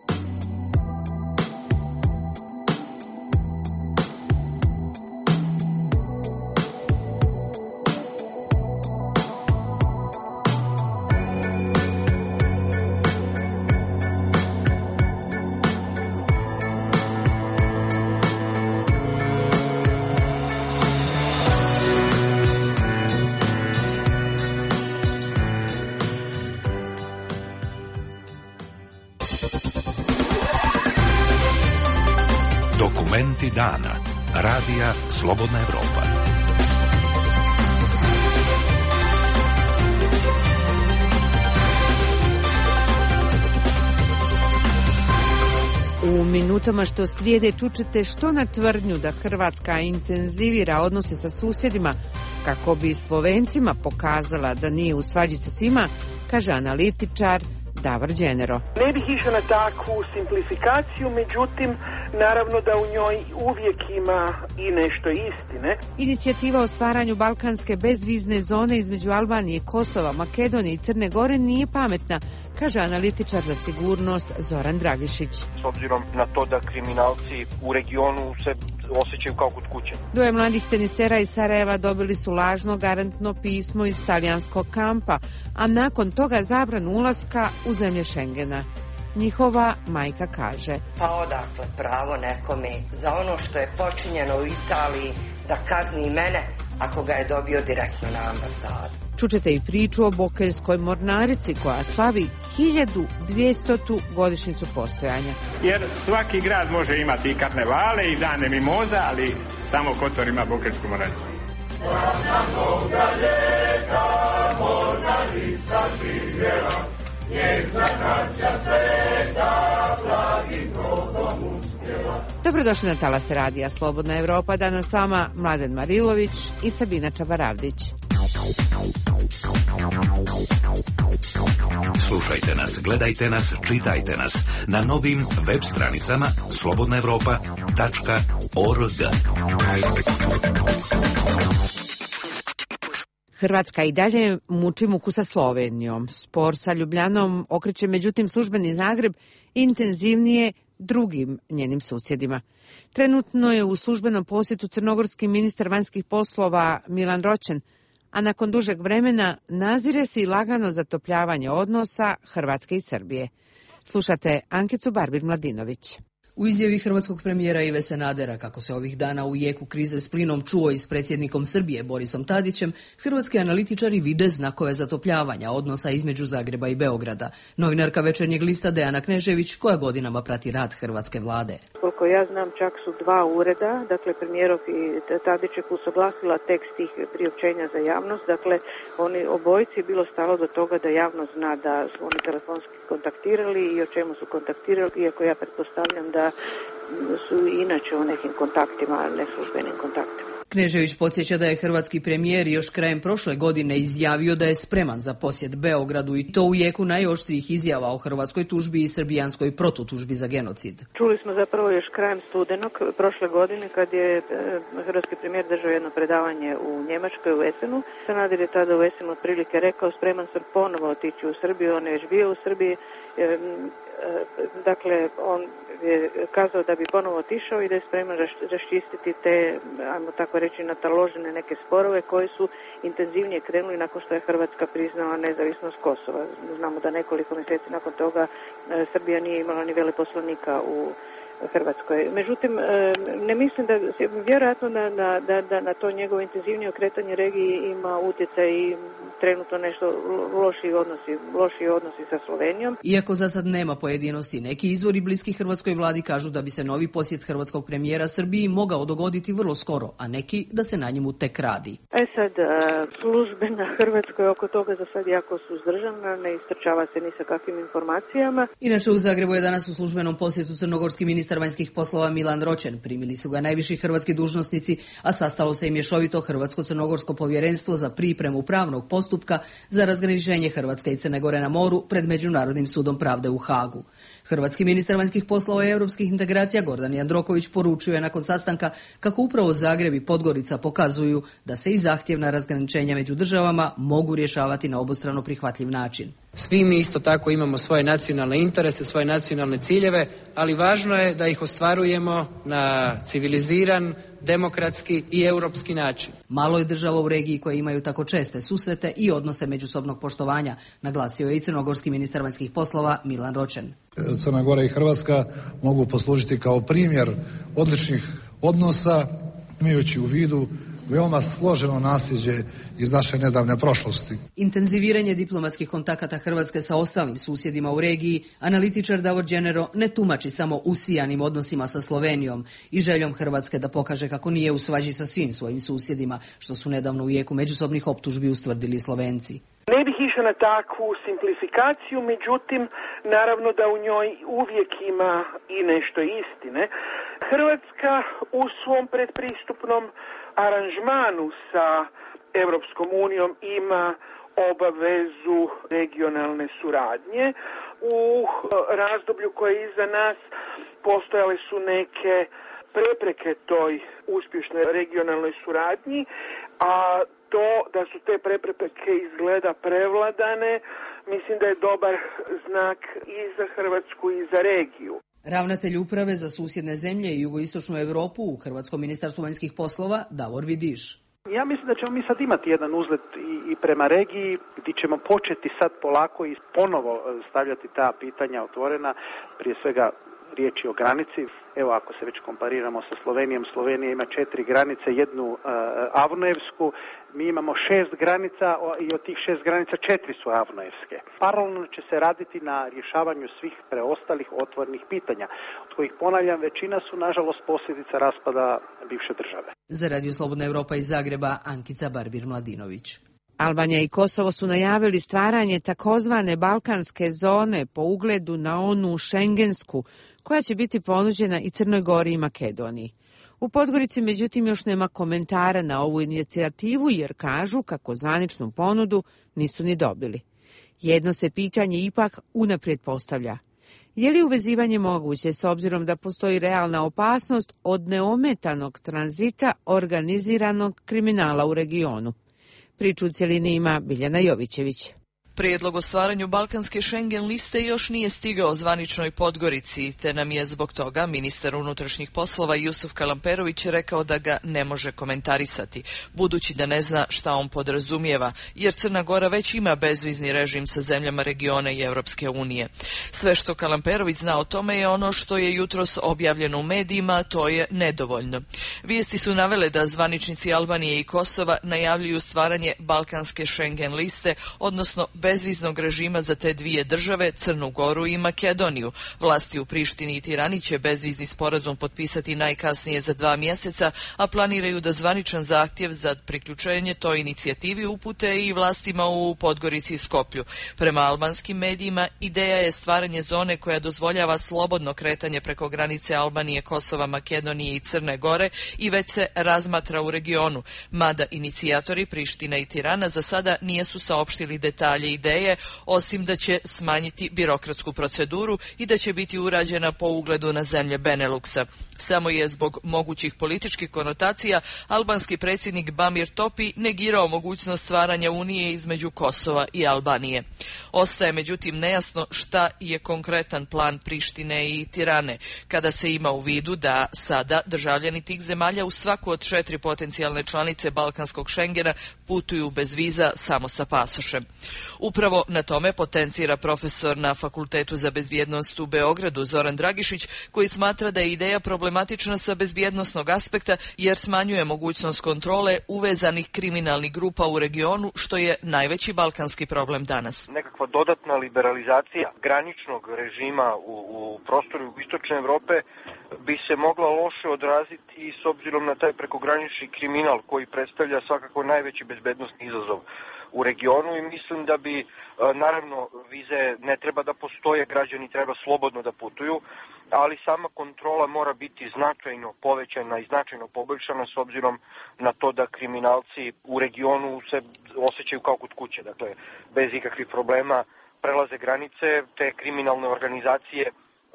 Dokumenti dana. Radija Slobodna Evropa. U minutama što slijede čućete što na tvrdnju da Hrvatska intenzivira odnose sa susjedima kako bi Slovencima pokazala da nije u svađi sa svima, kaže analitičar Davor Đenero. Ne bih išao na takvu simplifikaciju, međutim, naravno da u njoj uvijek ima i nešto istine. Inicijativa o stvaranju balkanske bezvizne zone između Albanije, Kosova, Makedonije i Crne Gore nije pametna, kaže analitičar za sigurnost Zoran Dragišić. S obzirom na to da kriminalci u regionu se osjećaju kao kod kuće. Dvoje mladih tenisera iz Sarajeva dobili su lažno garantno pismo iz talijanskog kampa, a nakon toga zabranu ulaska u zemlje Šengena. Njihova majka kaže: Pa odakle pravo nekome za ono što je počinjeno u Italiji da kazni mene ako ga je dobio direktno na ambasadu. Čućete i priču o Bokeljskoj mornarici koja slavi hiljadu dvjestotu godišnjicu postojanja. Jer svaki grad može imati i karnevale i dane mimoza, ali samo Kotor ima Bokeljsku mornaricu. Dobrodošli na talase radija Slobodna Evropa. Danas sama Mladen Marilović i Sabina Čabaravdić. Slušajte nas, gledajte nas, čitajte nas na novim web stranicama slobodna evropa tačka org. Hrvatska i dalje muči muku sa Slovenijom. Spor sa Ljubljanom okreće međutim službeni Zagreb intenzivnije drugim njenim susjedima. Trenutno je u službenom posjetu crnogorski ministar vanjskih poslova Milan Ročen, a nakon dužeg vremena nazire se i lagano zatopljavanje odnosa Hrvatske i Srbije. Slušate Ankicu Barbir-Mladinović. U izjavi hrvatskog premijera Ive Sanadera, kako se ovih dana u jeku krize s plinom čuo i s predsjednikom Srbije Borisom Tadićem, hrvatski analitičari vide znakove zatopljavanja odnosa između Zagreba i Beograda. Novinarka Večernjeg lista Dejana Knežević, koja godinama prati rad hrvatske vlade. Koliko ja znam, čak su dva ureda, dakle premijerov i Tadićev, usuglasila tekst tih priopćenja za javnost. Dakle, oni obojici bilo stalo do toga da javnost zna da su oni telefonski kontaktirali i o čemu su kontaktirali, iako ja pretpostavljam da su inače u nekim kontaktima, neslužbenim kontaktima. Knežević podsjeća da je hrvatski premijer još krajem prošle godine izjavio da je spreman za posjet Beogradu i to u jeku najoštrijih izjava o hrvatskoj tužbi i srbijanskoj protutužbi za genocid. Čuli smo zapravo još krajem studenog prošle godine kad je hrvatski premijer držao jedno predavanje u Njemačkoj u Essenu. Sanader je tada u Essenu otprilike rekao: spreman sam ponovo otići u Srbiju, on je već bio u Srbiji. Dakle, on je kazao da bi ponovo otišao i da je spreman raščistiti te, ajmo tako reći, nataložene neke sporove koji su intenzivnije krenuli nakon što je Hrvatska priznala nezavisnost Kosova. Znamo da nekoliko mjeseci nakon toga Srbija nije imala ni veleposlanika u Hrvatskoj. Međutim, ne mislim da, vjerojatno da, da, da na to njegovo intenzivnije okretanje regiji ima utjecaj i trenutno nešto lošiji odnosi, lošiji odnosi sa Slovenijom. Iako za sad nema pojedinosti, neki izvori bliski hrvatskoj vladi kažu da bi se novi posjet hrvatskog premijera Srbiji mogao dogoditi vrlo skoro, a neki da se na njemu tek radi. E sad, službe na Hrvatskoj oko toga za sad jako suzdržana, ne istrčava se ni sa kakvim informacijama. Inače, u Zagrebu je danas u službenom posjetu crnogorski ministar vanjskih poslova Milan Ročen. Primili su ga najviši hrvatski dužnosnici, a sastalo se i mješovito hrvatsko-crnogorsko povjerenstvo za pripremu pravnog postupka za razgraničenje Hrvatske i Crne Gore na moru pred Međunarodnim sudom pravde u Hagu. Hrvatski ministar vanjskih poslova i europskih integracija Gordan Jandroković poručio je nakon sastanka kako upravo Zagreb i Podgorica pokazuju da se i zahtjevna razgraničenja među državama mogu rješavati na obostrano prihvatljiv način. Svi mi isto tako imamo svoje nacionalne interese, svoje nacionalne ciljeve, ali važno je da ih ostvarujemo na civiliziran, demokratski i europski način. Malo je država u regiji koje imaju tako česte susrete i odnose međusobnog poštovanja, naglasio je i crnogorski ministar vanjskih poslova Milan Ročen. Crna Gora i Hrvatska mogu poslužiti kao primjer odličnih odnosa, imajući u vidu veoma složeno nasljeđe iz naše nedavne prošlosti. Intenziviranje diplomatskih kontakata Hrvatske sa ostalim susjedima u regiji analitičar Davor Đenero ne tumači samo usijanim odnosima sa Slovenijom i željom Hrvatske da pokaže kako nije u svađi sa svim svojim susjedima, što su nedavno u jeku međusobnih optužbi ustvrdili Slovenci. Ne bih išao na takvu simplifikaciju, međutim, naravno da u njoj uvijek ima i nešto istine. Hrvatska u svom predpristupnom aranžmanu sa Europskom unijom ima obavezu regionalne suradnje. U razdoblju koje je iza nas postojale su neke prepreke toj uspješnoj regionalnoj suradnji, a to da su te prepreke izgleda prevladane, mislim da je dobar znak i za Hrvatsku i za regiju. Ravnatelj uprave za susjedne zemlje i jugoistočnu Europu u Hrvatskom ministarstvu vanjskih poslova Davor Vidiš. Ja mislim da ćemo mi sad imati jedan uzlet i, i prema regiji gdje ćemo početi sad polako i ponovo stavljati ta pitanja otvorena, prije svega riječ je o granici. Evo, ako se već kompariramo sa Slovenijom, Slovenija ima četiri granice, jednu uh, avnoevsku, mi imamo šest granica i od tih šest granica četiri su avnoevske. Paralelno će se raditi na rješavanju svih preostalih otvorenih pitanja, od kojih, ponavljam, većina su nažalost posljedica raspada bivše države. Za Radio Slobodna Europa iz Zagreba, Ankica Barbir-Mladinović. Albanija i Kosovo su najavili stvaranje takozvane balkanske zone po ugledu na onu šengensku, koja će biti ponuđena i Crnoj Gori i Makedoniji. U Podgorici, međutim, još nema komentara na ovu inicijativu, jer kažu kako zvaničnu ponudu nisu ni dobili. Jedno se pitanje ipak unaprijed postavlja. Je li uvezivanje moguće s obzirom da postoji realna opasnost od neometanog tranzita organiziranog kriminala u regionu? Priču u cjelini ima Biljana Jovićević. Prijedlog o stvaranju balkanske Schengen liste još nije stigao zvaničnoj Podgorici, te nam je zbog toga ministar unutrašnjih poslova Jusuf Kalamperović rekao da ga ne može komentarisati, budući da ne zna šta on podrazumijeva, jer Crna Gora već ima bezvizni režim sa zemljama regiona i Europske unije. Sve što Kalamperović zna o tome je ono što je jutros objavljeno u medijima, to je nedovoljno. Vijesti su navele da zvaničnici Albanije i Kosova najavljuju stvaranje balkanske Schengen liste, odnosno bezviznog režima za te dvije države, Crnu Goru i Makedoniju. Vlasti u Prištini i Tirani će bezvizni sporazum potpisati najkasnije za dva mjeseca, a planiraju da zvaničan zahtjev za priključenje toj inicijativi upute i vlastima u Podgorici i Skoplju. Prema albanskim medijima, ideja je stvaranje zone koja dozvoljava slobodno kretanje preko granice Albanije, Kosova, Makedonije i Crne Gore i već se razmatra u regionu, mada inicijatori Priština i Tirana za sada nijesu saopštili detalje ideje, osim da će smanjiti birokratsku proceduru i da će biti urađena po ugledu na zemlje Beneluxa. Samo je zbog mogućih političkih konotacija albanski predsjednik Bamir Topi negirao mogućnost stvaranja unije između Kosova i Albanije. Ostaje međutim nejasno šta je konkretan plan Prištine i Tirane, kada se ima u vidu da sada državljani tih zemalja u svaku od četiri potencijalne članice Balkanskog Schengena putuju bez viza samo sa pasošem. Upravo na tome potencira profesor na Fakultetu za bezbjednost u Beogradu Zoran Dragišić, koji smatra da je ideja problematična sa bezbjednosnog aspekta jer smanjuje mogućnost kontrole uvezanih kriminalnih grupa u regionu, što je najveći balkanski problem danas. Nekakva dodatna liberalizacija graničnog režima u, u prostoru istočne Evrope bi se mogla loše odraziti i s obzirom na taj prekogranični kriminal koji predstavlja svakako najveći bezbednosni izazov u regionu i mislim da bi, naravno, vize ne treba da postoje, građani treba slobodno da putuju, ali sama kontrola mora biti značajno povećana i značajno poboljšana s obzirom na to da kriminalci u regionu se osjećaju kao kod kuće, dakle, bez ikakvih problema prelaze granice, te kriminalne organizacije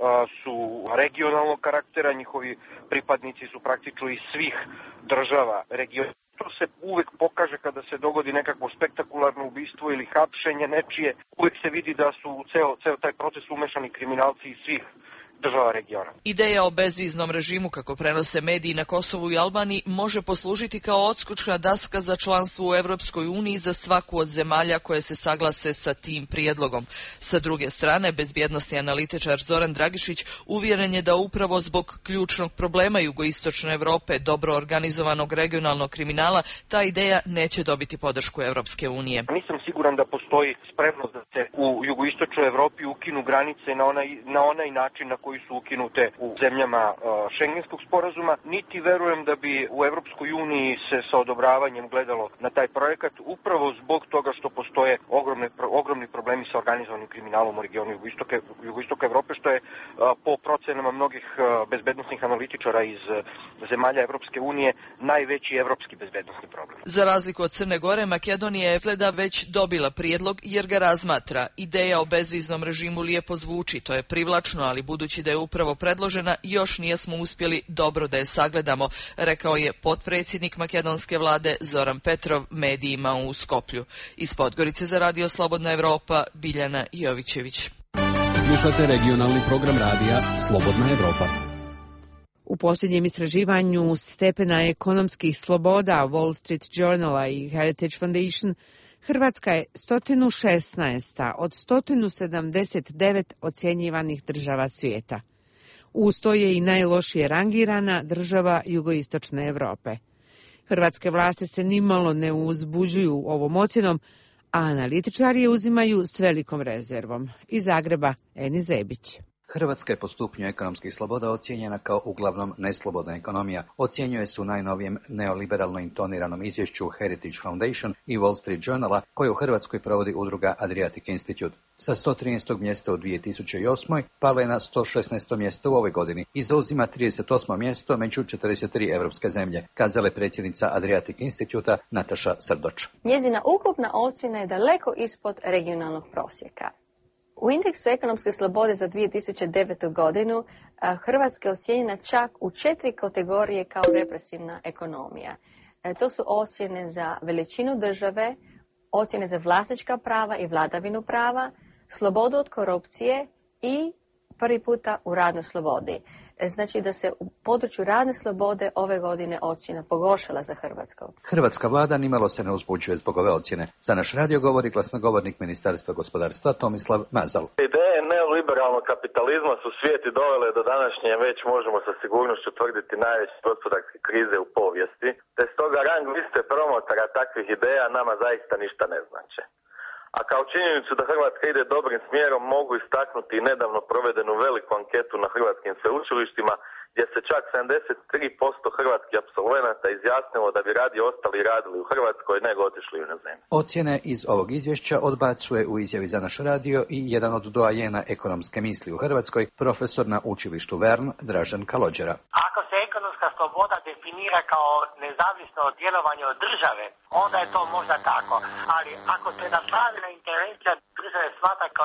su regionalnog karaktera, njihovi pripadnici su praktično iz svih država regiona. To se uvek pokaže kada se dogodi nekakvo spektakularno ubistvo ili hapšenje nečije. Uvek se vidi da su u ceo, ceo taj proces umešani kriminalci iz svih država regiona. Ideja o bezviznom režimu, kako prenose mediji na Kosovu i Albaniji, može poslužiti kao odskočna daska za članstvo u Evropskoj uniji za svaku od zemalja koje se saglase sa tim prijedlogom. Sa druge strane, bezbjednosni analitičar Zoran Dragišić uvjeren je da upravo zbog ključnog problema jugoistočne Evrope, dobro organizovanog regionalnog kriminala, ta ideja neće dobiti podršku Evropske unije. Nisam siguran da postoji spremnost da se u jugoistočnoj Evropi ukinu granice na onaj, na onaj način na koji koji su ukinute u zemljama uh, Šengenskog sporazuma, niti verujem da bi u Evropskoj uniji se sa odobravanjem gledalo na taj projekat, upravo zbog toga što postoje ogromne, ogromni problemi sa organizovanim kriminalom u regionu jugoistoka, jugoistoka Evrope, što je uh, po procenama mnogih uh, bezbednosnih analitičara iz uh, zemalja Evropske unije najveći evropski bezbednosni problem. Za razliku od Crne Gore, Makedonija je izgleda već dobila prijedlog jer ga razmatra. Ideja o bezviznom režimu lijepo zvuči, to je privlačno, ali budući da je upravo predložena, još nijesmo uspjeli dobro da je sagledamo, rekao je potpredsjednik makedonske vlade Zoran Petrov medijima u Skoplju. Iz Podgorice za Radio Slobodna Evropa, Biljana Jovićević. Slušate regionalni program radija Slobodna Evropa. U posljednjem istraživanju stepena ekonomskih sloboda Wall Street Journala i Heritage Foundation, Hrvatska je sto šesnaesta od sto sedamdeset devet ocjenjivanih država svijeta. Uz to je i najlošije rangirana država jugoistočne Europe. Hrvatske vlasti se nimalo ne uzbuđuju ovom ocjenom, a analitičari je uzimaju s velikom rezervom. Iz Zagreba, Eni Zebić. Hrvatska je po stupnju ekonomskih sloboda ocijenjena kao uglavnom neslobodna ekonomija. Ocjenjuje se u najnovijem neoliberalno intoniranom izvješću Heritage Foundation i Wall Street Journala, koje u Hrvatskoj provodi udruga Adriatic Institute. Sa sto trinaestog mjesta u dvije tisuće osmoj pala je na sto šesnaesto mjesto u ovoj godini i zauzima trideset osmo mjesto među četrdeset tri evropske zemlje, kazala je predsjednica Adriatic Instituta Nataša Srdoč. Njezina ukupna ocjena je daleko ispod regionalnog prosjeka. U indeksu ekonomske slobode za dvije tisuće devetu godinu Hrvatska je ocijenjena čak u četiri kategorije kao represivna ekonomija. To su ocjene za veličinu države, ocjene za vlasnička prava i vladavinu prava, slobodu od korupcije i prvi puta u radnoj slobodi. Znači da se u području radne slobode ove godine ocjena pogoršala za Hrvatsku. Hrvatska vlada nimalo se ne uzbuđuje zbog ove ocjene. Za naš radio govori glasnogovornik Ministarstva gospodarstva Tomislav Mazal. Ideje neoliberalnog kapitalizma su svijet i dovele do današnje, već možemo sa sigurnošću tvrditi, najveće gospodarske krize u povijesti, te stoga rang liste promotora takvih ideja nama zaista ništa ne znače. A kao činjenicu da Hrvatska ide dobrim smjerom mogu istaknuti i nedavno provedenu veliku anketu na hrvatskim sveučilištima gdje se čak sedamdeset tri posto hrvatskih apsolvenata izjasnilo da bi radije ostali i radili u Hrvatskoj nego otišli u inozemstvo. Ocjene iz ovog izvješća odbacuje u izjavi za naš radio i jedan od doajena ekonomske misli u Hrvatskoj, profesor na učilištu Vern Dražen Kalođera. Ako se ekonomska sloboda definira kao nezavisno djelovanje od države, onda je to možda tako. Ali ako se napravljena intervencija države smatra kao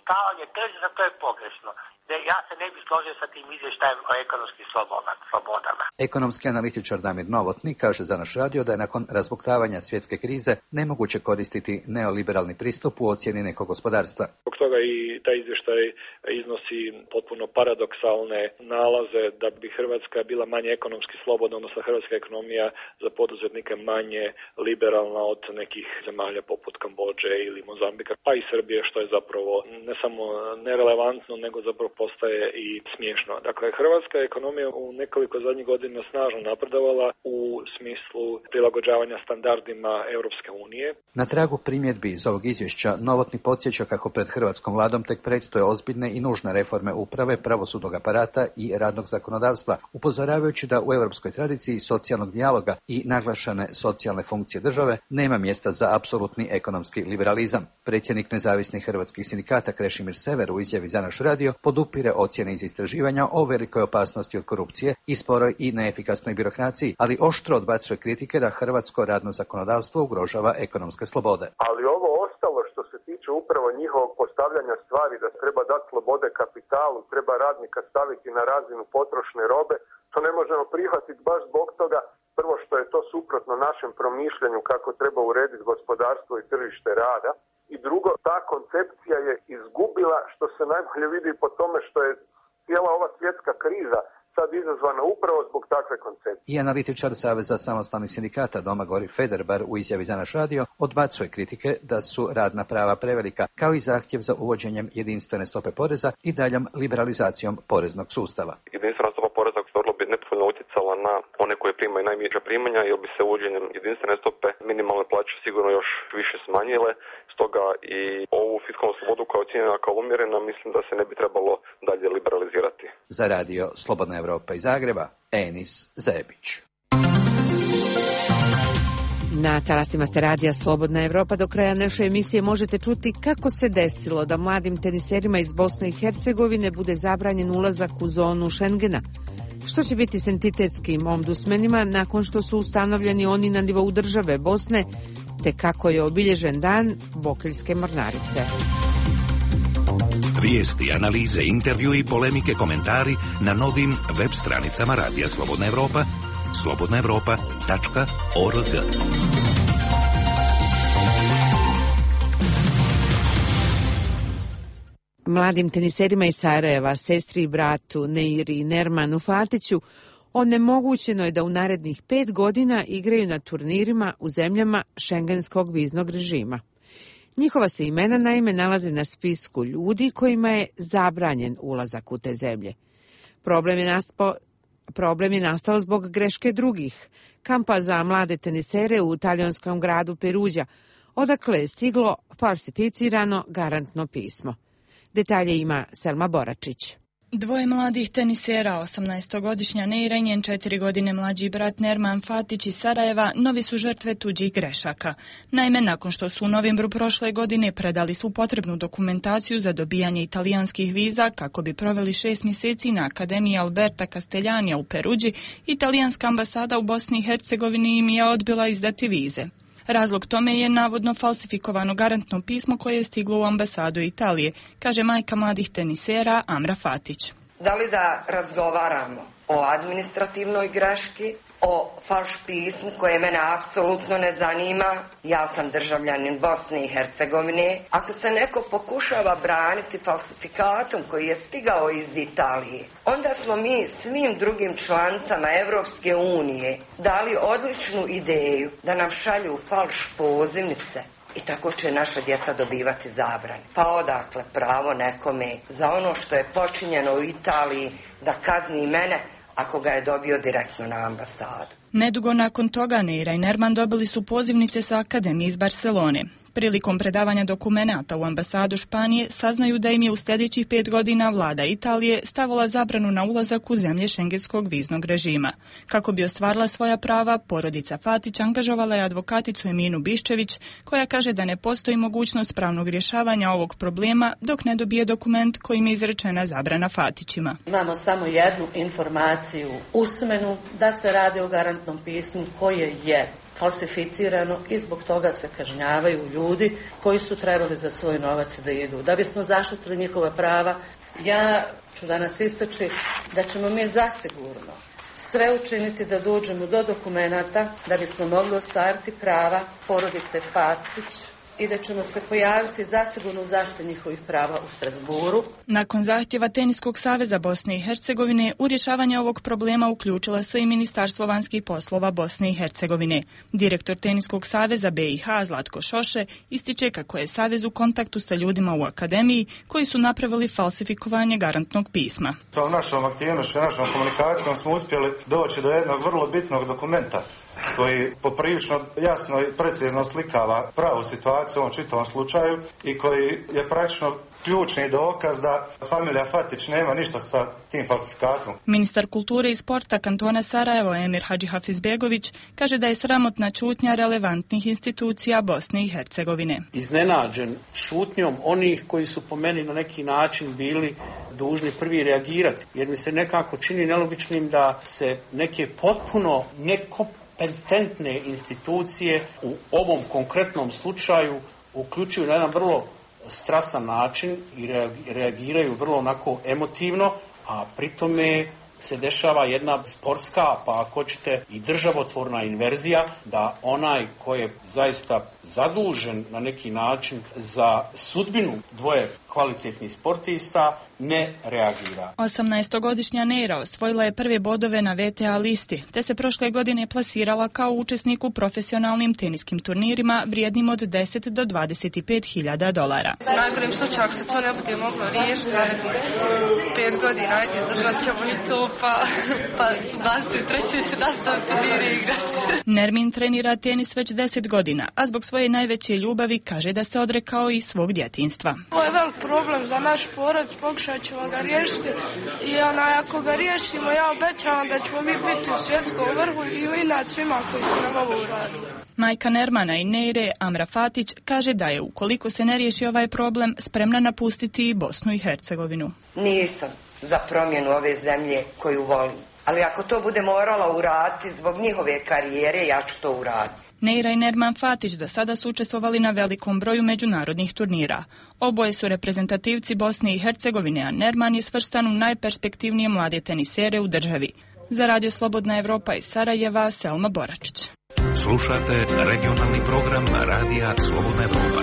uništavanje tržišta, to je pogrešno. Ja se ne bih složio sa tim izvještajem o ekonomskim slobodama. Ekonomski analitičar Damir Novotny kaže za naš radio da je nakon razbuktavanja svjetske krize nemoguće koristiti neoliberalni pristup u ocjeni nekog gospodarstva. Zbog toga i taj izvještaj iznosi potpuno paradoksalne nalaze da bi Hrvatska bila manje ekonomski slobodna, odnosno hrvatska ekonomija za poduzetnike manje liberalna od nekih zemalja poput Kambodže ili Mozambika, pa i Srbije, što je zapravo ne samo nerelevantno, nego zapravo postaje i smiješno. Dakle, hrvatska ekonomija u nekoliko zadnjih godina snažno napredovala u smislu prilagođavanja standardima Europske unije. Na tragu primjedbi iz ovog izvješća Novotny podsjeća kako pred hrvatskom vladom tek predstoje ozbiljne i nužne reforme uprave, pravosudnog aparata i radnog zakonodavstva, upozoravajući da u europskoj tradiciji socijalnog dijaloga i naglašene socijalne funkcije države nema mjesta za apsolutni ekonomski liberalizam. Predsjednik nezavisnih hrvatskih sindikata Krešimir Sever u izjavi za naš radio podupire ocjene iz istraživanja o velikoj opasnosti od korupcije i sporoj i neefikasnoj birokraciji, ali oštro odbacuje kritike da hrvatsko radno zakonodavstvo ugrožava ekonomske slobode. Ali ovo ostalo što se tiče upravo njihovog postavljanja stvari, da treba dati slobode kapitalu, treba radnika staviti na razinu potrošne robe, to ne možemo prihvatiti baš zbog toga, prvo što je to suprotno našem promišljanju kako treba urediti gospodarstvo i tržište rada, i drugo, ta koncepcija je izgubila, što se najbolje vidi po tome što je cijela ova svjetska kriza sad izazvana upravo zbog takve koncepcije. I analitičar Saveza samostalnih sindikata Domagoj Federbar u izjavi za naš radio odbacuje kritike da su radna prava prevelika, kao i zahtjev za uvođenjem jedinstvene stope poreza i daljom liberalizacijom poreznog sustava. Jedinstvena stopa poreza stvarno bi nepovoljno utjecala na one koje primaju najniža primanja, jer bi se uvođenjem jedinstvene stope minimalne plaće sigurno još više smanjile. Stoga i ovu fiskalnu slobodu koja je ocijenjena kao umjerena, mislim da se ne bi trebalo dalje liberalizirati. Za radio Slobodna Evropa iz Zagreba, Enis Zebić. Na talasima ste radija Slobodna Evropa. Do kraja naše emisije možete čuti kako se desilo da mladim teniserima iz Bosne i Hercegovine bude zabranjen ulazak u zonu Šengena. Što će biti s entitetskim ombudsmenima nakon što su ustanovljeni oni na nivou države Bosne, te kako je obilježen dan Bokeljske mornarice. Vijesti, analize, intervju i polemike, komentari na novim web stranicama Radija Slobodna Evropa, slobodna evropa tačka org. Mladim teniserima iz Sarajeva, sestri i bratu Neiri i Nermanu Fatiću, onemogućeno je da u narednih pet godina igraju na turnirima u zemljama šengenskog viznog režima. Njihova se imena naime nalaze na spisku ljudi kojima je zabranjen ulazak u te zemlje. Problem je, naspo, problem je nastao zbog greške drugih, kampa za mlade tenisere u talijanskom gradu Peruđa, odakle je stiglo falsificirano garantno pismo. Detalje ima Selma Boračić. Dvoje mladih tenisera, osamnaestogodišnja Neira i njen četiri godine mlađi brat Nerman Fatić iz Sarajeva, novi su žrtve tuđih grešaka. Naime, nakon što su u novembru prošle godine predali su potrebnu dokumentaciju za dobijanje italijanskih viza kako bi proveli šest mjeseci na Akademiji Alberta Castellania u Peruđi, italijanska ambasada u Bosni i Hercegovini im je odbila izdati vize. Razlog tome je navodno falsifikovano garantno pismo koje je stiglo u ambasadu Italije, kaže majka mladih tenisera Amra Fatić. Da li da razgovaramo o administrativnoj greški, o falš pismu koje mene apsolutno ne zanima, ja sam državljanin Bosne i Hercegovine. Ako se neko pokušava braniti falsifikatom koji je stigao iz Italije, onda smo mi svim drugim članicama Evropske unije dali odličnu ideju da nam šalju falš pozivnice. I tako će naša djeca dobivati zabrane. Pa odakle pravo nekome za ono što je počinjeno u Italiji da kazni mene ako ga je dobio direktno na ambasadu. Nedugo nakon toga Neira i Nerman dobili su pozivnice sa Akademije iz Barcelone. Prilikom predavanja dokumenata u ambasadu Španije saznaju da im je u sljedećih pet godina vlada Italije stavila zabranu na ulazak u zemlje šengenskog viznog režima. Kako bi ostvarila svoja prava, porodica Fatić angažovala je advokaticu Eminu Biščević, koja kaže da ne postoji mogućnost pravnog rješavanja ovog problema dok ne dobije dokument kojim je izrečena zabrana Fatićima. Imamo samo jednu informaciju usmenu da se radi o garantnom pismu koje je falsificirano i zbog toga se kažnjavaju ljudi koji su trebali za svoj novac da idu. Da bismo zaštitili njihova prava, ja ću danas istaći da ćemo mi zasigurno sve učiniti da dođemo do dokumenata da bismo mogli ostvariti prava porodice Fatić i da ćemo se pojaviti zasigurno u zaštiti njihovih prava u Strasburu. Nakon zahtjeva Teniskog saveza Bosne i Hercegovine, u rješavanje ovog problema uključila se i Ministarstvo vanjskih poslova Bosne i Hercegovine. Direktor Teniskog saveza B i H Zlatko Šoše ističe kako je savez u kontaktu sa ljudima u akademiji koji su napravili falsifikovanje garantnog pisma. Tom našom aktivnošću, našom komunikacijom smo uspjeli doći do jednog vrlo bitnog dokumenta koji poprilično jasno i precizno slikava pravu situaciju u ovom čitavom slučaju i koji je praktično ključni dokaz da familija Fatić nema ništa sa tim falsifikatom. Ministar kulture i sporta kantona Sarajevo Emir Hadžihafizbegović kaže da je sramotna ćutnja relevantnih institucija Bosne i Hercegovine. Iznenađen šutnjom onih koji su po meni na neki način bili dužni prvi reagirati, jer mi se nekako čini nelogičnim da se neke potpuno nekompetentne institucije u ovom konkretnom slučaju uključuju na jedan vrlo strasan način i reagiraju vrlo onako emotivno, a pritome se dešava jedna sportska, pa ako hoćete i državotvorna inverzija, da onaj ko je zaista zadužen na neki način za sudbinu dvoje kvalitetnih sportista ne reagira. osamnaestogodišnja Neira osvojila je prve bodove na V T A listi, te se prošle godine plasirala kao učesnik u profesionalnim teniskim turnirima vrijednim od deset do dvadeset pet hiljada dolara. U najgorem slučaju, ako se to ne bude moglo riješiti, narednih pet godina, ajde, izdržat ćemo i to, pa, pa dvadeset treće ću nastaviti turnire igrati. Nermin trenira tenis već deset godina, a zbog svoje najveće ljubavi kaže da se odrekao i svog djetinjstva. Ovo je velik problem za naš porod, pokušat ćemo ga riješiti i onaj, ako ga riješimo, ja obećavam da ćemo mi biti u svjetskom vrhu i u inat svima koji su nam ovo uradili. Majka Nermana i Neire, Amra Fatić, kaže da je, ukoliko se ne riješi ovaj problem, spremna napustiti i Bosnu i Hercegovinu. Nisam za promjenu ove zemlje koju volim, ali ako to bude morala uraditi zbog njihove karijere, ja ću to uraditi. Neira i Nerman Fatić do sada su učestvovali na velikom broju međunarodnih turnira. Oboje su reprezentativci Bosne i Hercegovine, a Nerman je svrstan u najperspektivnije mlade tenisere u državi. Za Radio Slobodna Evropa iz Sarajeva, Selma Boračić. Slušate regionalni program Radija Slobodna Evropa.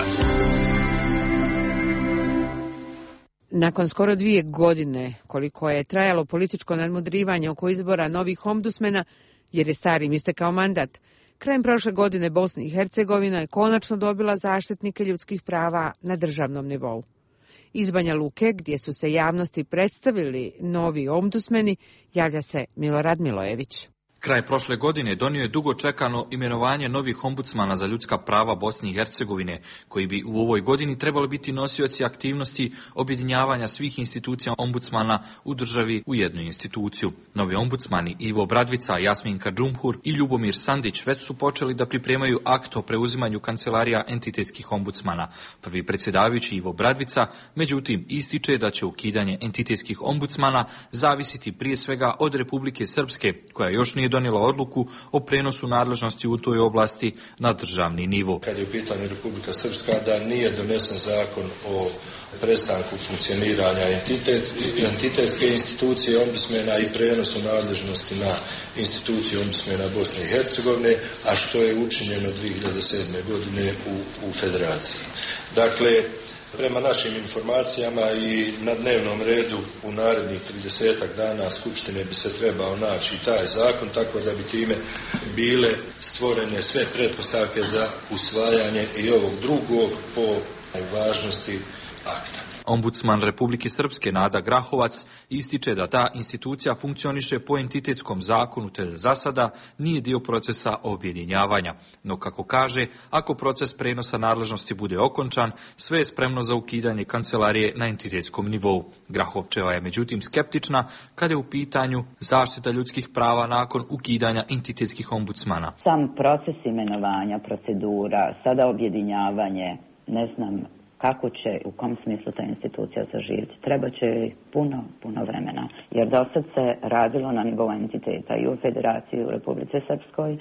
Nakon skoro dvije godine koliko je trajalo političko nadmudrivanje oko izbora novih ombudsmena, jer je starim istekao mandat, krajem prošle godine Bosna i Hercegovina je konačno dobila zaštitnike ljudskih prava na državnom nivou. Iz Banja Luke, gdje su se javnosti predstavili novi ombudsmeni, javlja se Milorad Milojević. Kraj prošle godine donio je dugo čekano imenovanje novih ombudsmana za ljudska prava Bosne i Hercegovine, koji bi u ovoj godini trebali biti nosioci aktivnosti objedinjavanja svih institucija ombudsmana u državi u jednu instituciju. Novi ombudsmani Ivo Bradvica, Jasminka Džumhur i Ljubomir Sandić već su počeli da pripremaju akt o preuzimanju kancelarija entitetskih ombudsmana. Prvi predsjedavajući Ivo Bradvica, međutim, ističe da će ukidanje entitetskih ombudsmana zavisiti prije svega od Republike Srpske, koja još nije donijela odluku o prenosu nadležnosti u toj oblasti na državni nivo. Kad je u pitanju Republika Srpska, da nije donesen zakon o prestanku funkcioniranja entitet, entitetske institucije ombudsmena i prenosu nadležnosti na instituciju ombudsmena Bosne i Hercegovine, a što je učinjeno dvije hiljade sedme. godine u, u Federaciji. Dakle, prema našim informacijama i na dnevnom redu u narednih tridesetak dana Skupštine bi se trebao naći taj zakon, tako da bi time bile stvorene sve pretpostavke za usvajanje i ovog drugog po važnosti akta. Ombudsman Republike Srpske Nada Grahovac ističe da ta institucija funkcioniše po entitetskom zakonu, te za sada nije dio procesa objedinjavanja. No, kako kaže, ako proces prenosa nadležnosti bude okončan, sve je spremno za ukidanje kancelarije na entitetskom nivou. Grahovčeva je međutim skeptična kada je u pitanju zaštita ljudskih prava nakon ukidanja entitetskih ombudsmana. Sam proces imenovanja, procedura, sada objedinjavanje, ne znam kako će, u kom smislu ta institucija zaživjeti. Treba će puno, puno vremena. Jer do sad se radilo na nivou entiteta i u Federaciji, u Republici Srpskoj,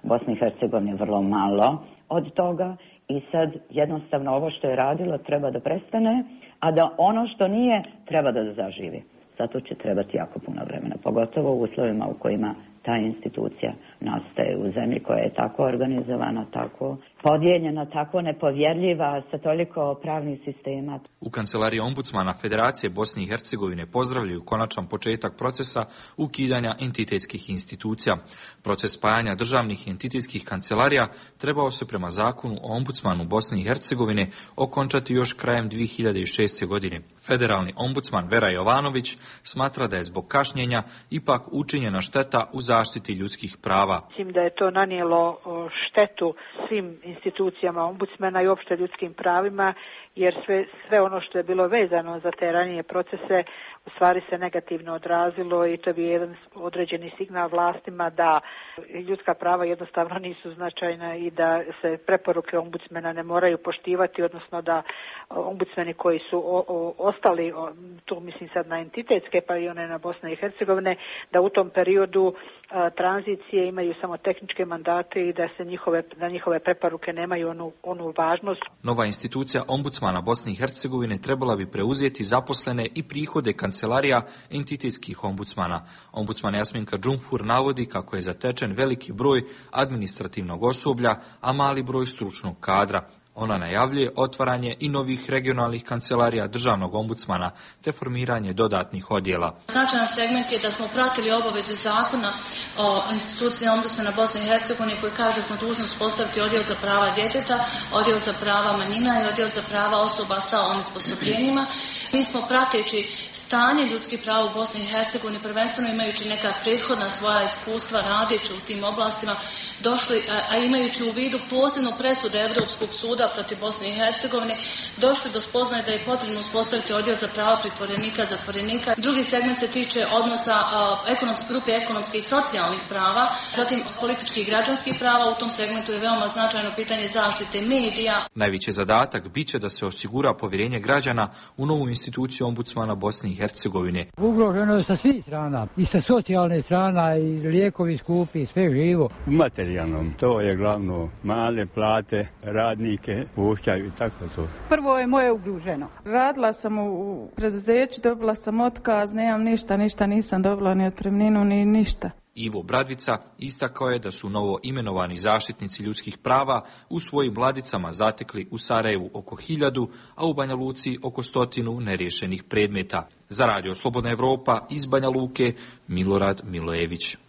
Bosni i Hercegovini vrlo malo od toga i sad jednostavno ovo što je radilo treba da prestane, a da ono što nije treba da zaživi. Zato će trebati jako puno vremena, pogotovo u uslovima u kojima ta institucija nastaje u zemlji koja je tako organizovana, tako podijeljena, tako nepovjerljiva, sa toliko pravnih sistema. U kancelariji ombudsmana Federacije Bosne i Hercegovine pozdravljaju konačan početak procesa ukidanja entitetskih institucija. Proces spajanja državnih entitetskih kancelarija trebao se prema zakonu o ombudsmanu Bosne i Hercegovine okončati još krajem dvije hiljade šeste. godine. Federalni ombudsman Vera Jovanović smatra da je zbog kašnjenja ipak učinjena šteta u zaštiti ljudskih prava. Mislim da je to nanijelo štetu svim institucijama ombudsmana i opšte ljudskim pravima, jer sve, sve ono što je bilo vezano za te ranije procese u stvari se negativno odrazilo i to bi jedan određeni signal vlastima da ljudska prava jednostavno nisu značajna i da se preporuke ombudsmena ne moraju poštivati, odnosno da ombudsmeni koji su o, o, ostali, o, tu mislim sad na entitetske pa i one na Bosne i Hercegovine, da u tom periodu a, tranzicije imaju samo tehničke mandate i da se njihove, da njihove preporuke nemaju onu, onu važnost. Nova institucija ombudsmana Bosne i Hercegovine trebala bi preuzeti zaposlene i prihode kancelarija entitetskih ombudsmana. Ombudsman Jasminka Džumhur navodi kako je zatečen veliki broj administrativnog osoblja, a mali broj stručnog kadra. Ona najavljuje otvaranje i novih regionalnih kancelarija državnog ombudsmana te formiranje dodatnih odjela. Značajan segment je da smo pratili obavezu zakona o instituciji ombudsmana Bosne i Hercegovine koji kaže da smo dužni uspostaviti odjel za prava djeteta, odjel za prava manjina i odjel za prava osoba sa onesposobljenjima. Mi smo prateći stanje ljudskih prava u Bosni i Hercegovini, prvenstveno imajući neka prethodna svoja iskustva radeći u tim oblastima, došli, a, a imajući u vidu posebno presude Europskog suda protiv Bosne i Hercegovine, došli do spoznaje da je potrebno uspostaviti odjel za prava pritvorenika, zatvorenika. Drugi segment se tiče odnosa a, ekonomske grupe, ekonomskih i socijalnih prava, zatim političkih i građanskih prava. U tom segmentu je veoma značajno pitanje zaštite medija. Najveći zadatak biće da se osigura povjerenje građana u novu instituciju ombudsmana Bosne i Hercegovine. Ugroženo je sa svih strana, i sa socijalne strana, i lijekovi skupi, sve živo. U materijalnom, to je glavno, male plate, radnike puštaju i tako to. Prvo je moje ugroženo. Radila sam u preduzeću, dobila sam otkaz, nemam ništa, ništa nisam dobila, ni otpremninu, ni ništa. Ivo Bradvica istakao je da su novo imenovani zaštitnici ljudskih prava u svojim ladicama zatekli u Sarajevu oko hiljadu, a u Banja Luci oko stotinu neriješenih predmeta. Za Radio Slobodna Evropa iz Banja Luke, Milorad Milojević.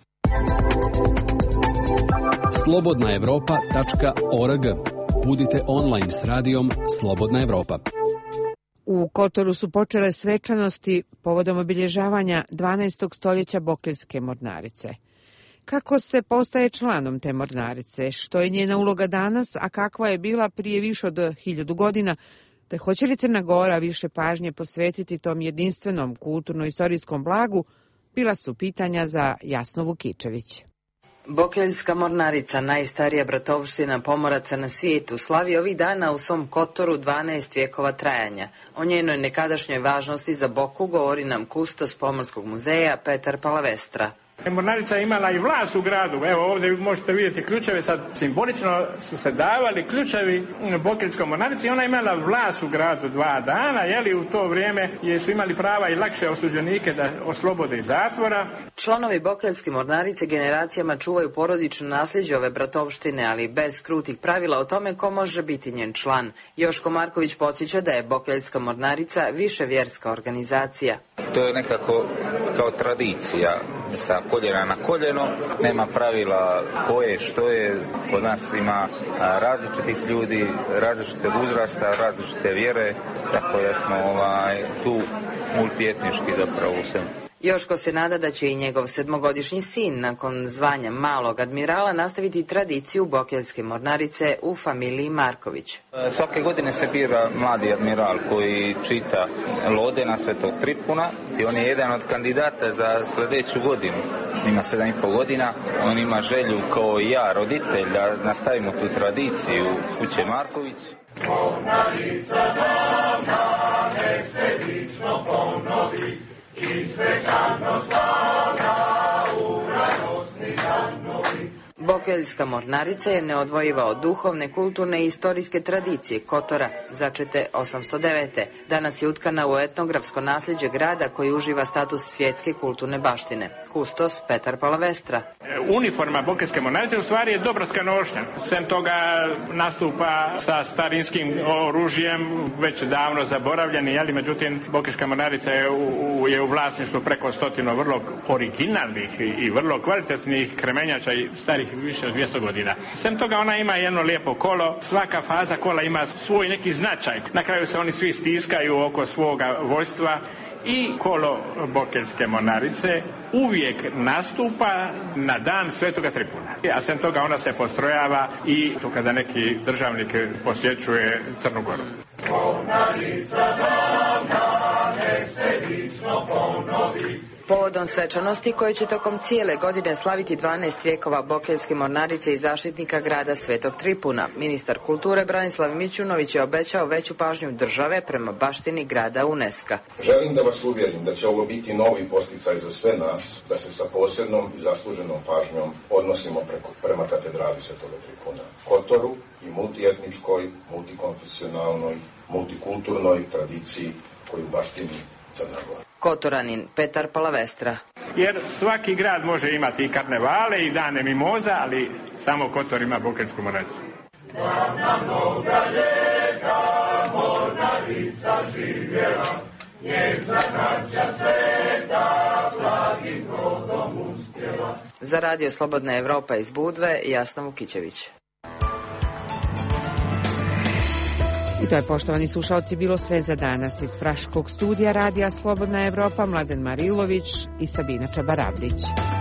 slobodna evropa tačka org. Budite online s radijom Slobodna Evropa. U Kotoru su počele svečanosti povodom obilježavanja dvanaestog stoljeća Bokeljske mornarice. Kako se postaje članom te mornarice, što je njena uloga danas, a kakva je bila prije više od hiljadu godina, te hoće li Crna Gora više pažnje posvetiti tom jedinstvenom kulturno-istorijskom blagu, bila su pitanja za Jasnu Vukičević. Bokeljska mornarica, najstarija bratovština pomoraca na svijetu, slavi ovih dana u svom Kotoru dvanaest vjekova trajanja. O njenoj nekadašnjoj važnosti za Boku govori nam kustos Pomorskog muzeja Petar Palavestra. Mornarica je imala i vlast u gradu. Evo ovdje možete vidjeti ključeve, sad simbolično su se davali ključevi Bokeljskoj mornarici i ona je imala vlast u gradu dva dana, jeli u to vrijeme jer su imali prava i lakše osuđenike da oslobode iz zatvora. Članovi Bokeljske mornarice generacijama čuvaju porodično nasljeđe ove bratovštine, ali bez krutih pravila o tome ko može biti njen član. Joško Marković podsjeća da je Bokeljska mornarica više vjerska organizacija. To je nekako kao tradicija sa koljena na koljeno, nema pravila ko je, što je, kod nas ima različitih ljudi, različite uzrasta, različite vjere, tako da smo ovaj, tu multietnički zapravo u svemu. Joško se nada da će i njegov sedmogodišnji sin nakon zvanja malog admirala nastaviti tradiciju Bokeljske mornarice u familiji Marković. Svake godine se bira mladi admiral koji čita Lode na Svetog Tripuna i on je jedan od kandidata za sljedeću godinu. Ima sedam i pol godina, on ima želju kao i ja, roditelj, da nastavimo tu tradiciju kuće Marković. Mornarica davna, nesebično ponovi i svečano slava u radosni danovi. Bokeljska mornarica je neodvojiva od duhovne, kulturne i istorijske tradicije Kotora, začete osamsto devete. Danas je utkana u etnografsko nasljeđe grada koji uživa status svjetske kulturne baštine. Kustos Petar Palavestra. Uniforma Bokeljske mornarice u stvari je dobroska nošnja. Sem toga nastupa sa starinskim oružjem, već davno zaboravljeni, ali međutim Bokeljska mornarica je u, je u vlasništvu preko stotinu vrlo originalnih i vrlo kvalitetnih kremenjača i starih više od dvjesto godina. Sem toga ona ima jedno lijepo kolo, svaka faza kola ima svoj neki značaj. Na kraju se oni svi stiskaju oko svoga vojstva i kolo Bokeljske mornarice uvijek nastupa na dan Svetoga Tripuna. A sem toga ona se postrojava i to kada neki državnik posjećuje Crnu Goru. Mornarica davna, nek se vično ponovi. Povodom svečanosti koje će tokom cijele godine slaviti dvanaest vijekova Bokeljske mornarice i zaštitnika grada Svetog Tripuna, ministar kulture Branislav Mićunović je obećao veću pažnju države prema baštini grada UNESCO. Želim da vas uvjerim da će ovo biti novi posticaj za sve nas, da se sa posebnom i zasluženom pažnjom odnosimo preko, prema katedrali Svetoga Tripuna, Kotoru i multietničkoj, multikonfesionalnoj, multikulturnoj tradiciji koju baštini Crna Gora. Kotoranin Petar Palavestra. Jer svaki grad može imati i karnevale i dane mimoza, ali samo Kotor ima Bokeljsku mornaricu. Glavna mnoga ljeka, mornarica živjela, njeg zanaća sveta, blagim rodom uspjela. Za Radio Slobodna Evropa iz Budve, Jasna Vukićević. I to je, poštovani slušalci, bilo sve za danas iz Praškog studija Radija Slobodna Evropa. Mladen Marilović i Sabina Čabarabdić.